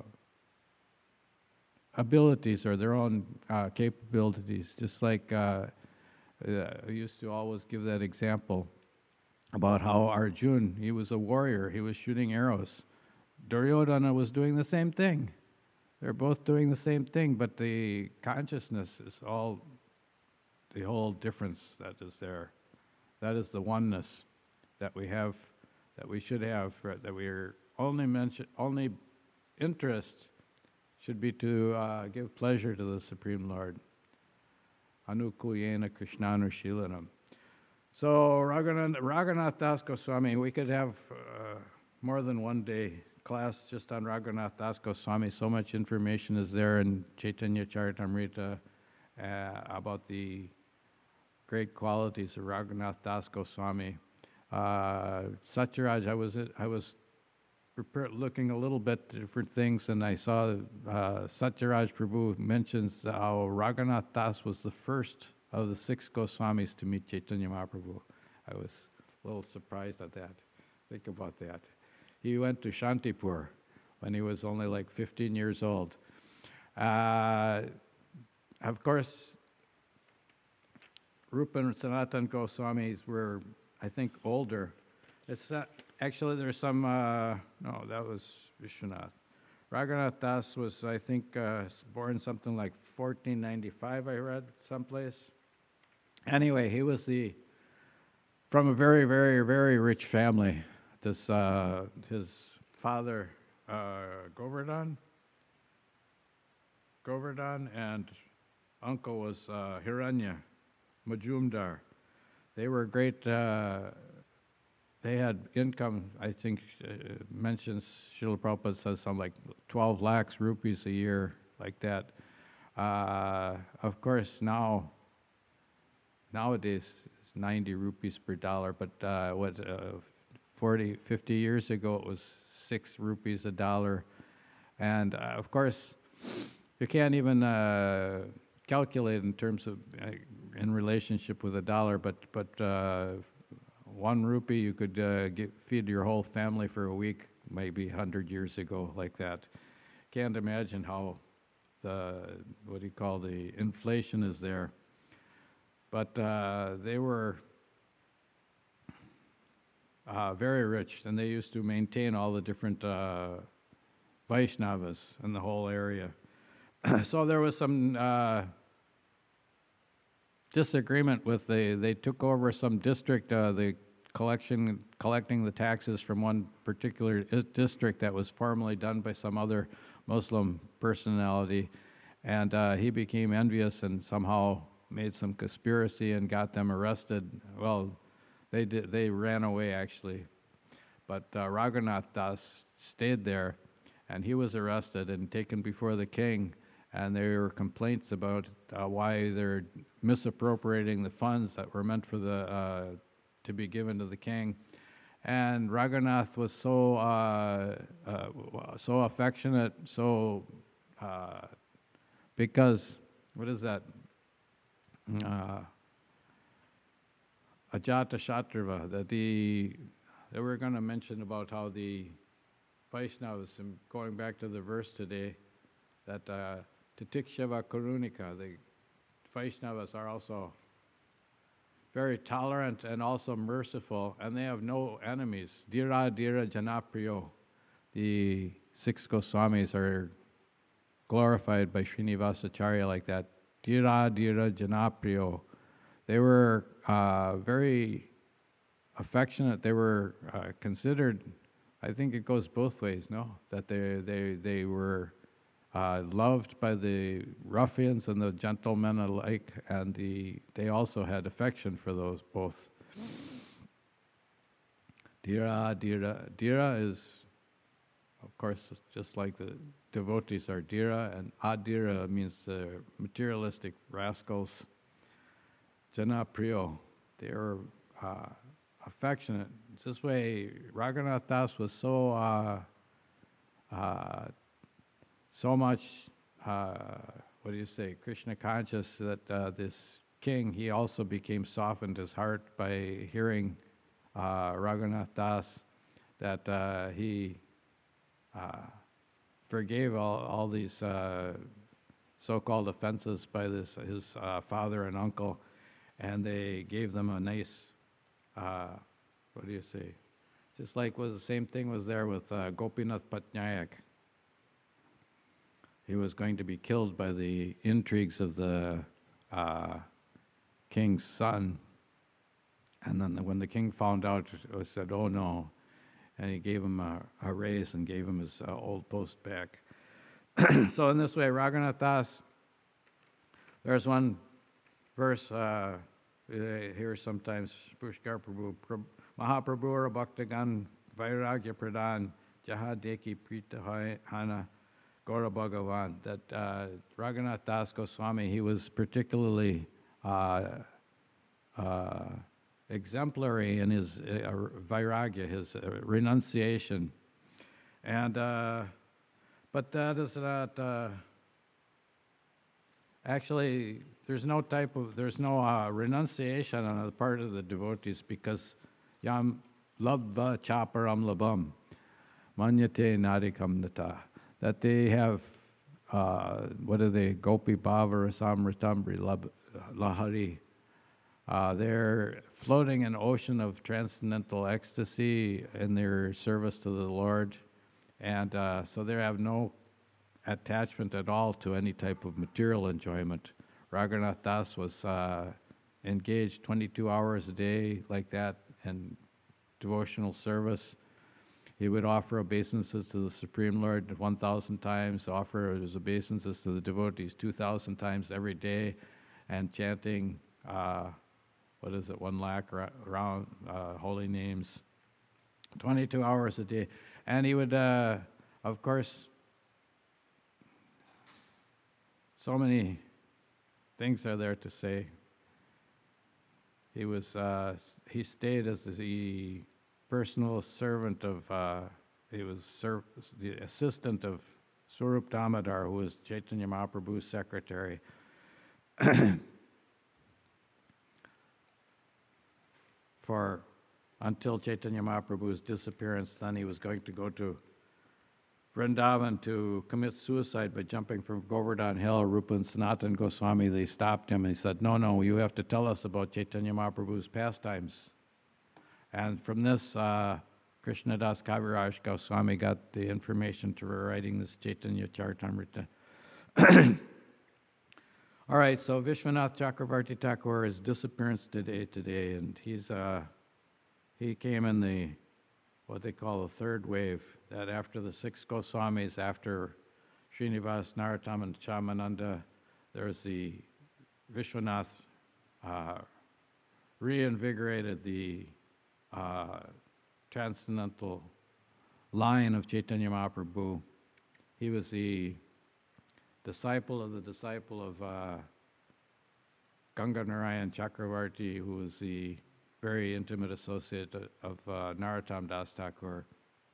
abilities or their own uh, capabilities. Just like uh, uh, I used to always give that example about how Arjun, he was a warrior, he was shooting arrows. Duryodhana was doing the same thing. They're both doing the same thing, but the consciousness is all the whole difference that is there. That is the oneness that we have, that we should have, that we are only mention, only interest should be to uh, give pleasure to the Supreme Lord. Anukuyena Krishnanushilanam. So Raghunath, Raghunath Das Goswami, we could have uh, more than one day class just on Raghunath Das Goswami. So much information is there in Chaitanya Charitamrita uh, about the great qualities of Raghunath Das Goswami. Uh, Satyaraj, I was I was prepared, looking a little bit at different things, and I saw uh, Satyaraj Prabhu mentions how Raghunath Das was the first of the six Goswamis to meet Chaitanya Mahaprabhu. I was a little surprised at that. Think about that. He went to Shantipur when he was only like fifteen years old. Uh, of course, Rupa and Sanatan Goswamis were, I think, older. It's not, actually, there's some, uh, no, that was Vishwanath. Raghunath Das was, I think, uh, born something like fourteen ninety-five, I read someplace. Anyway, he was the, from a very, very, very rich family. This, uh, his father, uh, Govardhan, Govardhan, and uncle was uh, Hiranya Majumdar. They were great, uh, they had income, I think, uh, mentions, Srila Prabhupada says something like twelve lakhs rupees a year, like that. Uh, of course, now, nowadays, it's ninety rupees per dollar, but uh, what, uh, forty, fifty years ago, it was six rupees a dollar. And uh, of course, you can't even uh, calculate in terms of, uh, in relationship with a dollar, but, but uh, one rupee you could uh, get, feed your whole family for a week, maybe one hundred years ago, like that. Can't imagine how the, what do you call, the inflation is there. But uh, they were uh, very rich, and they used to maintain all the different uh, Vaishnavas in the whole area. So there was some uh, disagreement with the, they took over some district, uh, the collection, collecting the taxes from one particular i- district that was formerly done by some other Muslim personality, and uh, he became envious and somehow made some conspiracy and got them arrested. Well, They did, they ran away actually, but uh, Raghunath Das stayed there, and he was arrested and taken before the king, and there were complaints about uh, why they're misappropriating the funds that were meant for the uh, to be given to the king. And Raghunath was so uh, uh, so affectionate, so uh, because what is that? Uh, Ajata Shatrava, that the that we're going to mention about how the Vaishnavas, and going back to the verse today, that uh, Titikshava Karunika, the Vaishnavas are also very tolerant and also merciful, and they have no enemies. Dhira Dhira Janapriyo. The six Goswamis are glorified by Srinivasacharya like that. Dhira Dhira Janapriyo. They were uh, very affectionate. They were uh, considered, I think it goes both ways, no? That they, they, they were Uh, loved by the ruffians and the gentlemen alike, and the, they also had affection for those both. Dhira, Dhira. Dhira is, of course, just like the devotees are Dhira, and Adhira means the materialistic rascals. Jana Priyo, they are uh, affectionate. This way, Raghunath Das was so uh, uh, so much, uh, what do you say, Krishna conscious, that uh, this king, he also became softened his heart by hearing uh, Raghunath Das, that uh, he uh, forgave all, all these uh, so-called offenses by this his uh, father and uncle, and they gave them a nice, uh, what do you say, just like was the same thing was there with uh, Gopinath Patnaik. He was going to be killed by the intrigues of the uh, king's son. And then when the king found out, he said, oh no. And he gave him a, a raise and gave him his uh, old post back. So in this way, Raghunath Das, there's one verse uh, here sometimes, Pushkar Prabhu, Mahaprabhu Bhaktagan Vairagya Pradhan Jahadeki Prita Hana Gaura Bhagavan, that uh, Raghunath Das Goswami, he was particularly uh, uh, exemplary in his uh, vairagya, his uh, renunciation. And, uh, but that is not, uh, actually, there's no type of, there's no uh, renunciation on the part of the devotees, because yam labva chaparam labam, manyate nadikam nata. That they have, uh, what are they, Gopi Bhava Samritambri Lahari. Uh, they're floating in an ocean of transcendental ecstasy in their service to the Lord. And uh, so they have no attachment at all to any type of material enjoyment. Raghunath Das was uh, engaged twenty-two hours a day like that in devotional service. He would offer obeisances to the Supreme Lord one thousand times, offer his obeisances to the devotees two thousand times every day, and chanting, uh, what is it, one lakh around uh, holy names, twenty-two hours a day. And he would, uh, of course, so many things are there to say. He was, uh, he stayed as the personal servant of, uh, he was ser- the assistant of Swarup Damodar, who was Chaitanya Mahaprabhu's secretary. For until Chaitanya Mahaprabhu's disappearance, then he was going to go to Vrindavan to commit suicide by jumping from Govardhan Hill. Rupa and Sanatan Goswami, they stopped him and he said, no, no, you have to tell us about Chaitanya Mahaprabhu's pastimes. And from this, uh, Krishnadas Kaviraj Goswami got the information to writing this Chaitanya Charitamrita. All right, so Vishwanath Chakravarti Thakur is disappearance today, today, and he's uh, he came in the what they call the third wave. That after the six Goswamis, after Srinivas, Narottam, and Chamananda, there's the Vishwanath uh, reinvigorated the uh, transcendental line of Chaitanya Mahaprabhu. He was the disciple of the disciple of uh, Ganga Narayan Chakravarti, who was the very intimate associate of uh, Narottam Das Thakur.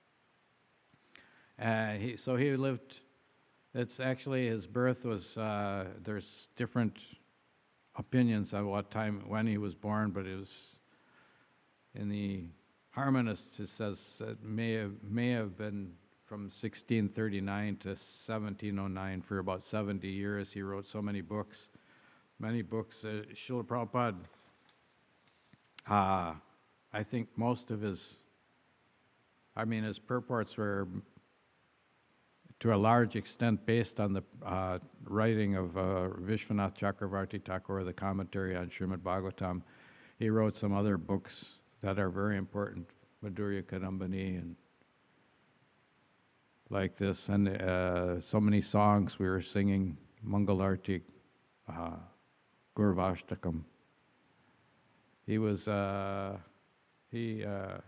Uh, he, so he lived, it's actually his birth was, uh, there's different opinions on what time, when he was born, but it was in the Harmonist, it says it may have, may have been from sixteen thirty-nine to seventeen oh nine. For about seventy years. He wrote so many books, many books. Uh, Srila Prabhupada, uh, I think most of his, I mean, his purports were to a large extent based on the uh, writing of uh, Vishwanath Chakravarti Thakur, the commentary on Srimad Bhagavatam. He wrote some other books that are very important, Madhurya Kadambini and like this, and uh, so many songs we were singing, Mangalarti, uh, Gurvashtakam. He was, uh, he, uh,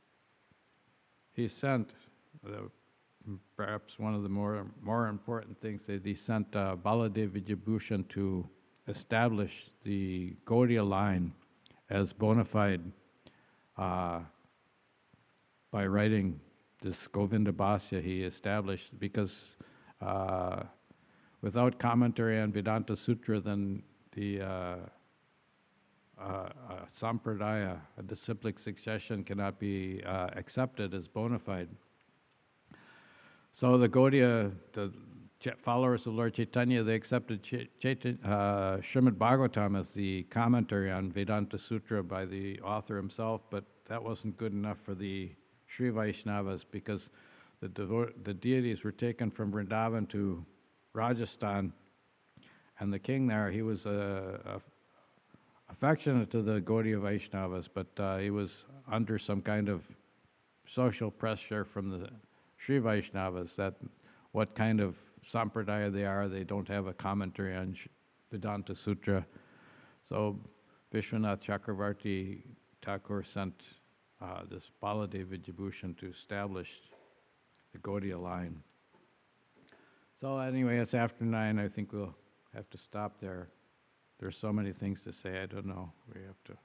he sent, uh, perhaps one of the more, more important things, that he sent uh, Baladev Vidyabhushan to establish the Gaudiya line as bona fide uh, by writing this Govinda Bhasya. He established, because uh, without commentary on Vedanta Sutra, then the uh, uh, uh, Sampradaya, a disciplic succession, cannot be uh, accepted as bona fide. So the Gaudiya, the Ch- followers of Lord Chaitanya, they accepted Ch- Chaitan- uh, Srimad Bhagavatam as the commentary on Vedanta Sutra by the author himself, but that wasn't good enough for the Sri Vaishnavas, because the, devo- the deities were taken from Vrindavan to Rajasthan, and the king there, he was uh, uh, affectionate to the Gaudiya Vaishnavas, but uh, he was under some kind of social pressure from the Sri Vaishnavas that what kind of sampradaya they are, they don't have a commentary on Vedanta Sutra. So Vishwanath Chakravarti Thakur sent uh, this Baladev Vidyabhushan to establish the Gaudiya line. So anyway, it's after nine. I think we'll have to stop there. There's so many things to say, I don't know. We have to.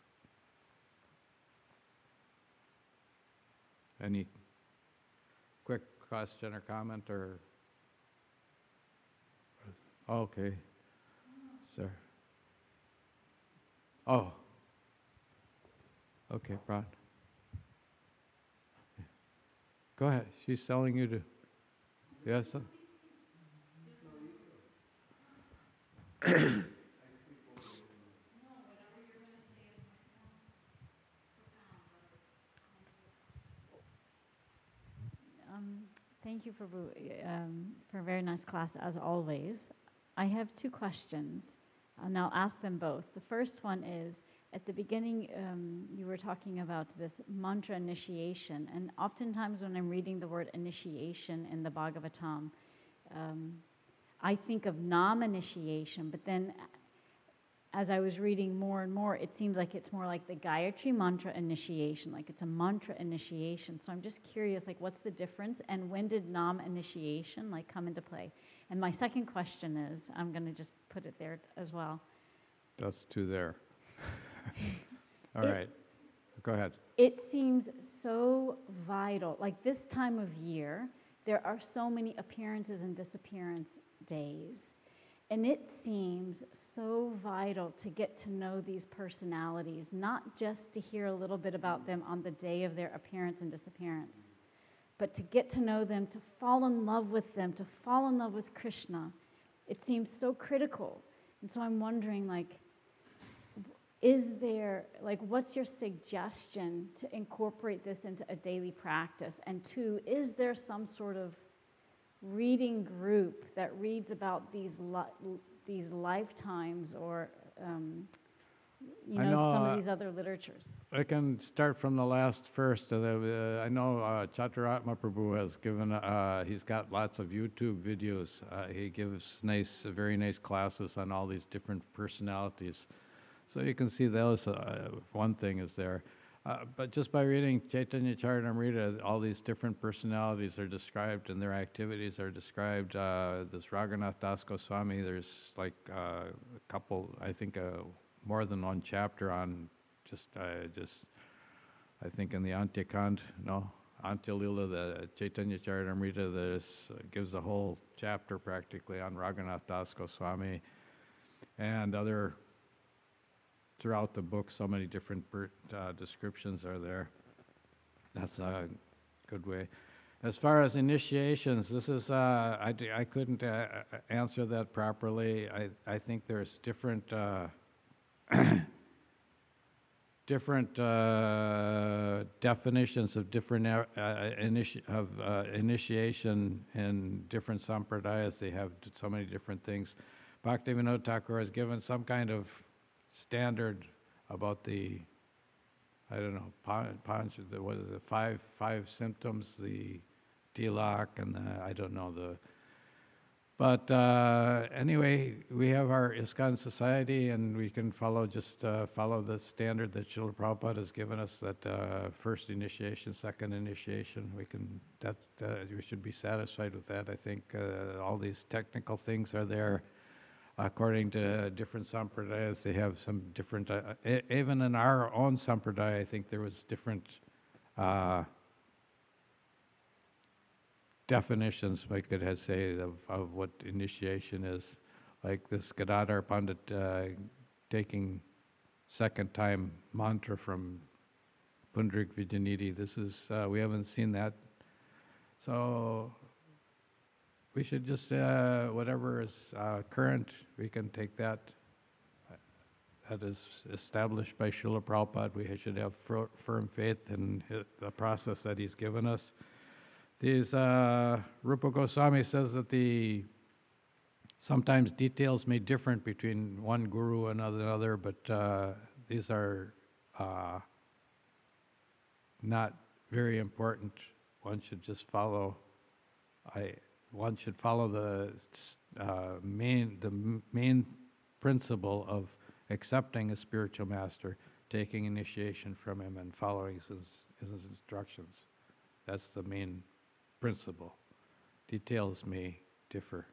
Any quick question or comment, or? Okay, sir. Oh. Okay, Brad. Go ahead. She's telling you to. Yes. Sir? Um, thank you, Prabhu, um, for a very nice class, as always. I have two questions, and I'll ask them both. The first one is, at the beginning, um, you were talking about this mantra initiation, and oftentimes when I'm reading the word initiation in the Bhagavatam, um, I think of Nam initiation, but then as I was reading more and more, it seems like it's more like the Gayatri mantra initiation, like it's a mantra initiation. So I'm just curious, like, what's the difference, and when did Nam initiation like come into play? And my second question is, I'm going to just put it there as well. That's two there. All it, right, go ahead. It seems so vital. Like this time of year, there are so many appearances and disappearance days. And it seems so vital to get to know these personalities, not just to hear a little bit about them on the day of their appearance and disappearance, but to get to know them, to fall in love with them, to fall in love with Krishna. It seems so critical. And so I'm wondering, like, is there, like, what's your suggestion to incorporate this into a daily practice? And two, is there some sort of reading group that reads about these li- these lifetimes, or um, you know, know, some uh, of these other literatures? I can start from the last first. Uh, uh, I know uh, Chaturatma Prabhu has given, uh, he's got lots of YouTube videos. Uh, he gives nice, uh, very nice classes on all these different personalities. So you can see those, uh, one thing is there. Uh, but just by reading Chaitanya Charitamrita, all these different personalities are described and their activities are described. Uh, this Raghunath Das Goswami, there's like uh, a couple, I think uh, more than one chapter on just, uh, just I think in the Antyakand, no, Antya Lila, the Chaitanya Charitamrita, this uh, gives a whole chapter practically on Raghunath Das Goswami and other. Throughout the book, so many different per, uh, descriptions are there. That's a good way. As far as initiations, this is, uh, I, d- I couldn't uh, answer that properly. I, I think there's different, uh, different uh, definitions of different uh, initi- of uh, initiation in different sampradayas. They have d- so many different things. Bhaktivinoda Thakur has given some kind of standard about the, I don't know, panch, the, what is it, five, five symptoms, the tilak and the, I don't know, the, but uh, anyway, we have our ISKCON society and we can follow, just uh, follow the standard that Srila Prabhupada has given us, that uh, first initiation, second initiation, we can, that, uh, we should be satisfied with that. I think uh, all these technical things are there. According to different sampradayas, they have some different, uh, e- even in our own sampradaya, I think there was different uh, definitions, we could have say, of, of what initiation is. Like this Gadadhar Pandit uh, taking second time mantra from Pundrik Vijayanidhi. This is, uh, we haven't seen that. So we should just, uh, whatever is uh, current, we can take that. That is established by Srila Prabhupada. We should have fir- firm faith in hi- the process that he's given us. These, uh, Rupa Goswami says that the, sometimes details may differ between one guru and another, but uh, these are uh, not very important. One should just follow, I, one should follow the uh, main the m- main principle of accepting a spiritual master, taking initiation from him, and following his, his instructions. That's the main principle. Details may differ.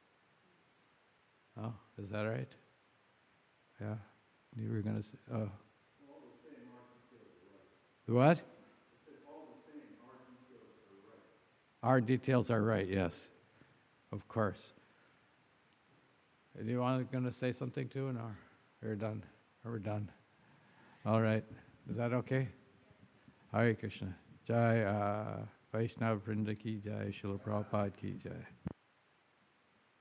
Oh, is that right? Yeah. You were going to say. Oh. All the same, our details are right. The what? I said all the same, our details are right. Our details are right. Yes. Of course. Do you want going to say something too, or no? We're done. We're done. All right. Is that okay? Hare Krishna. Jai uh, Vaishnav Vrinda ki jai, Srila Prabhupada ki jai.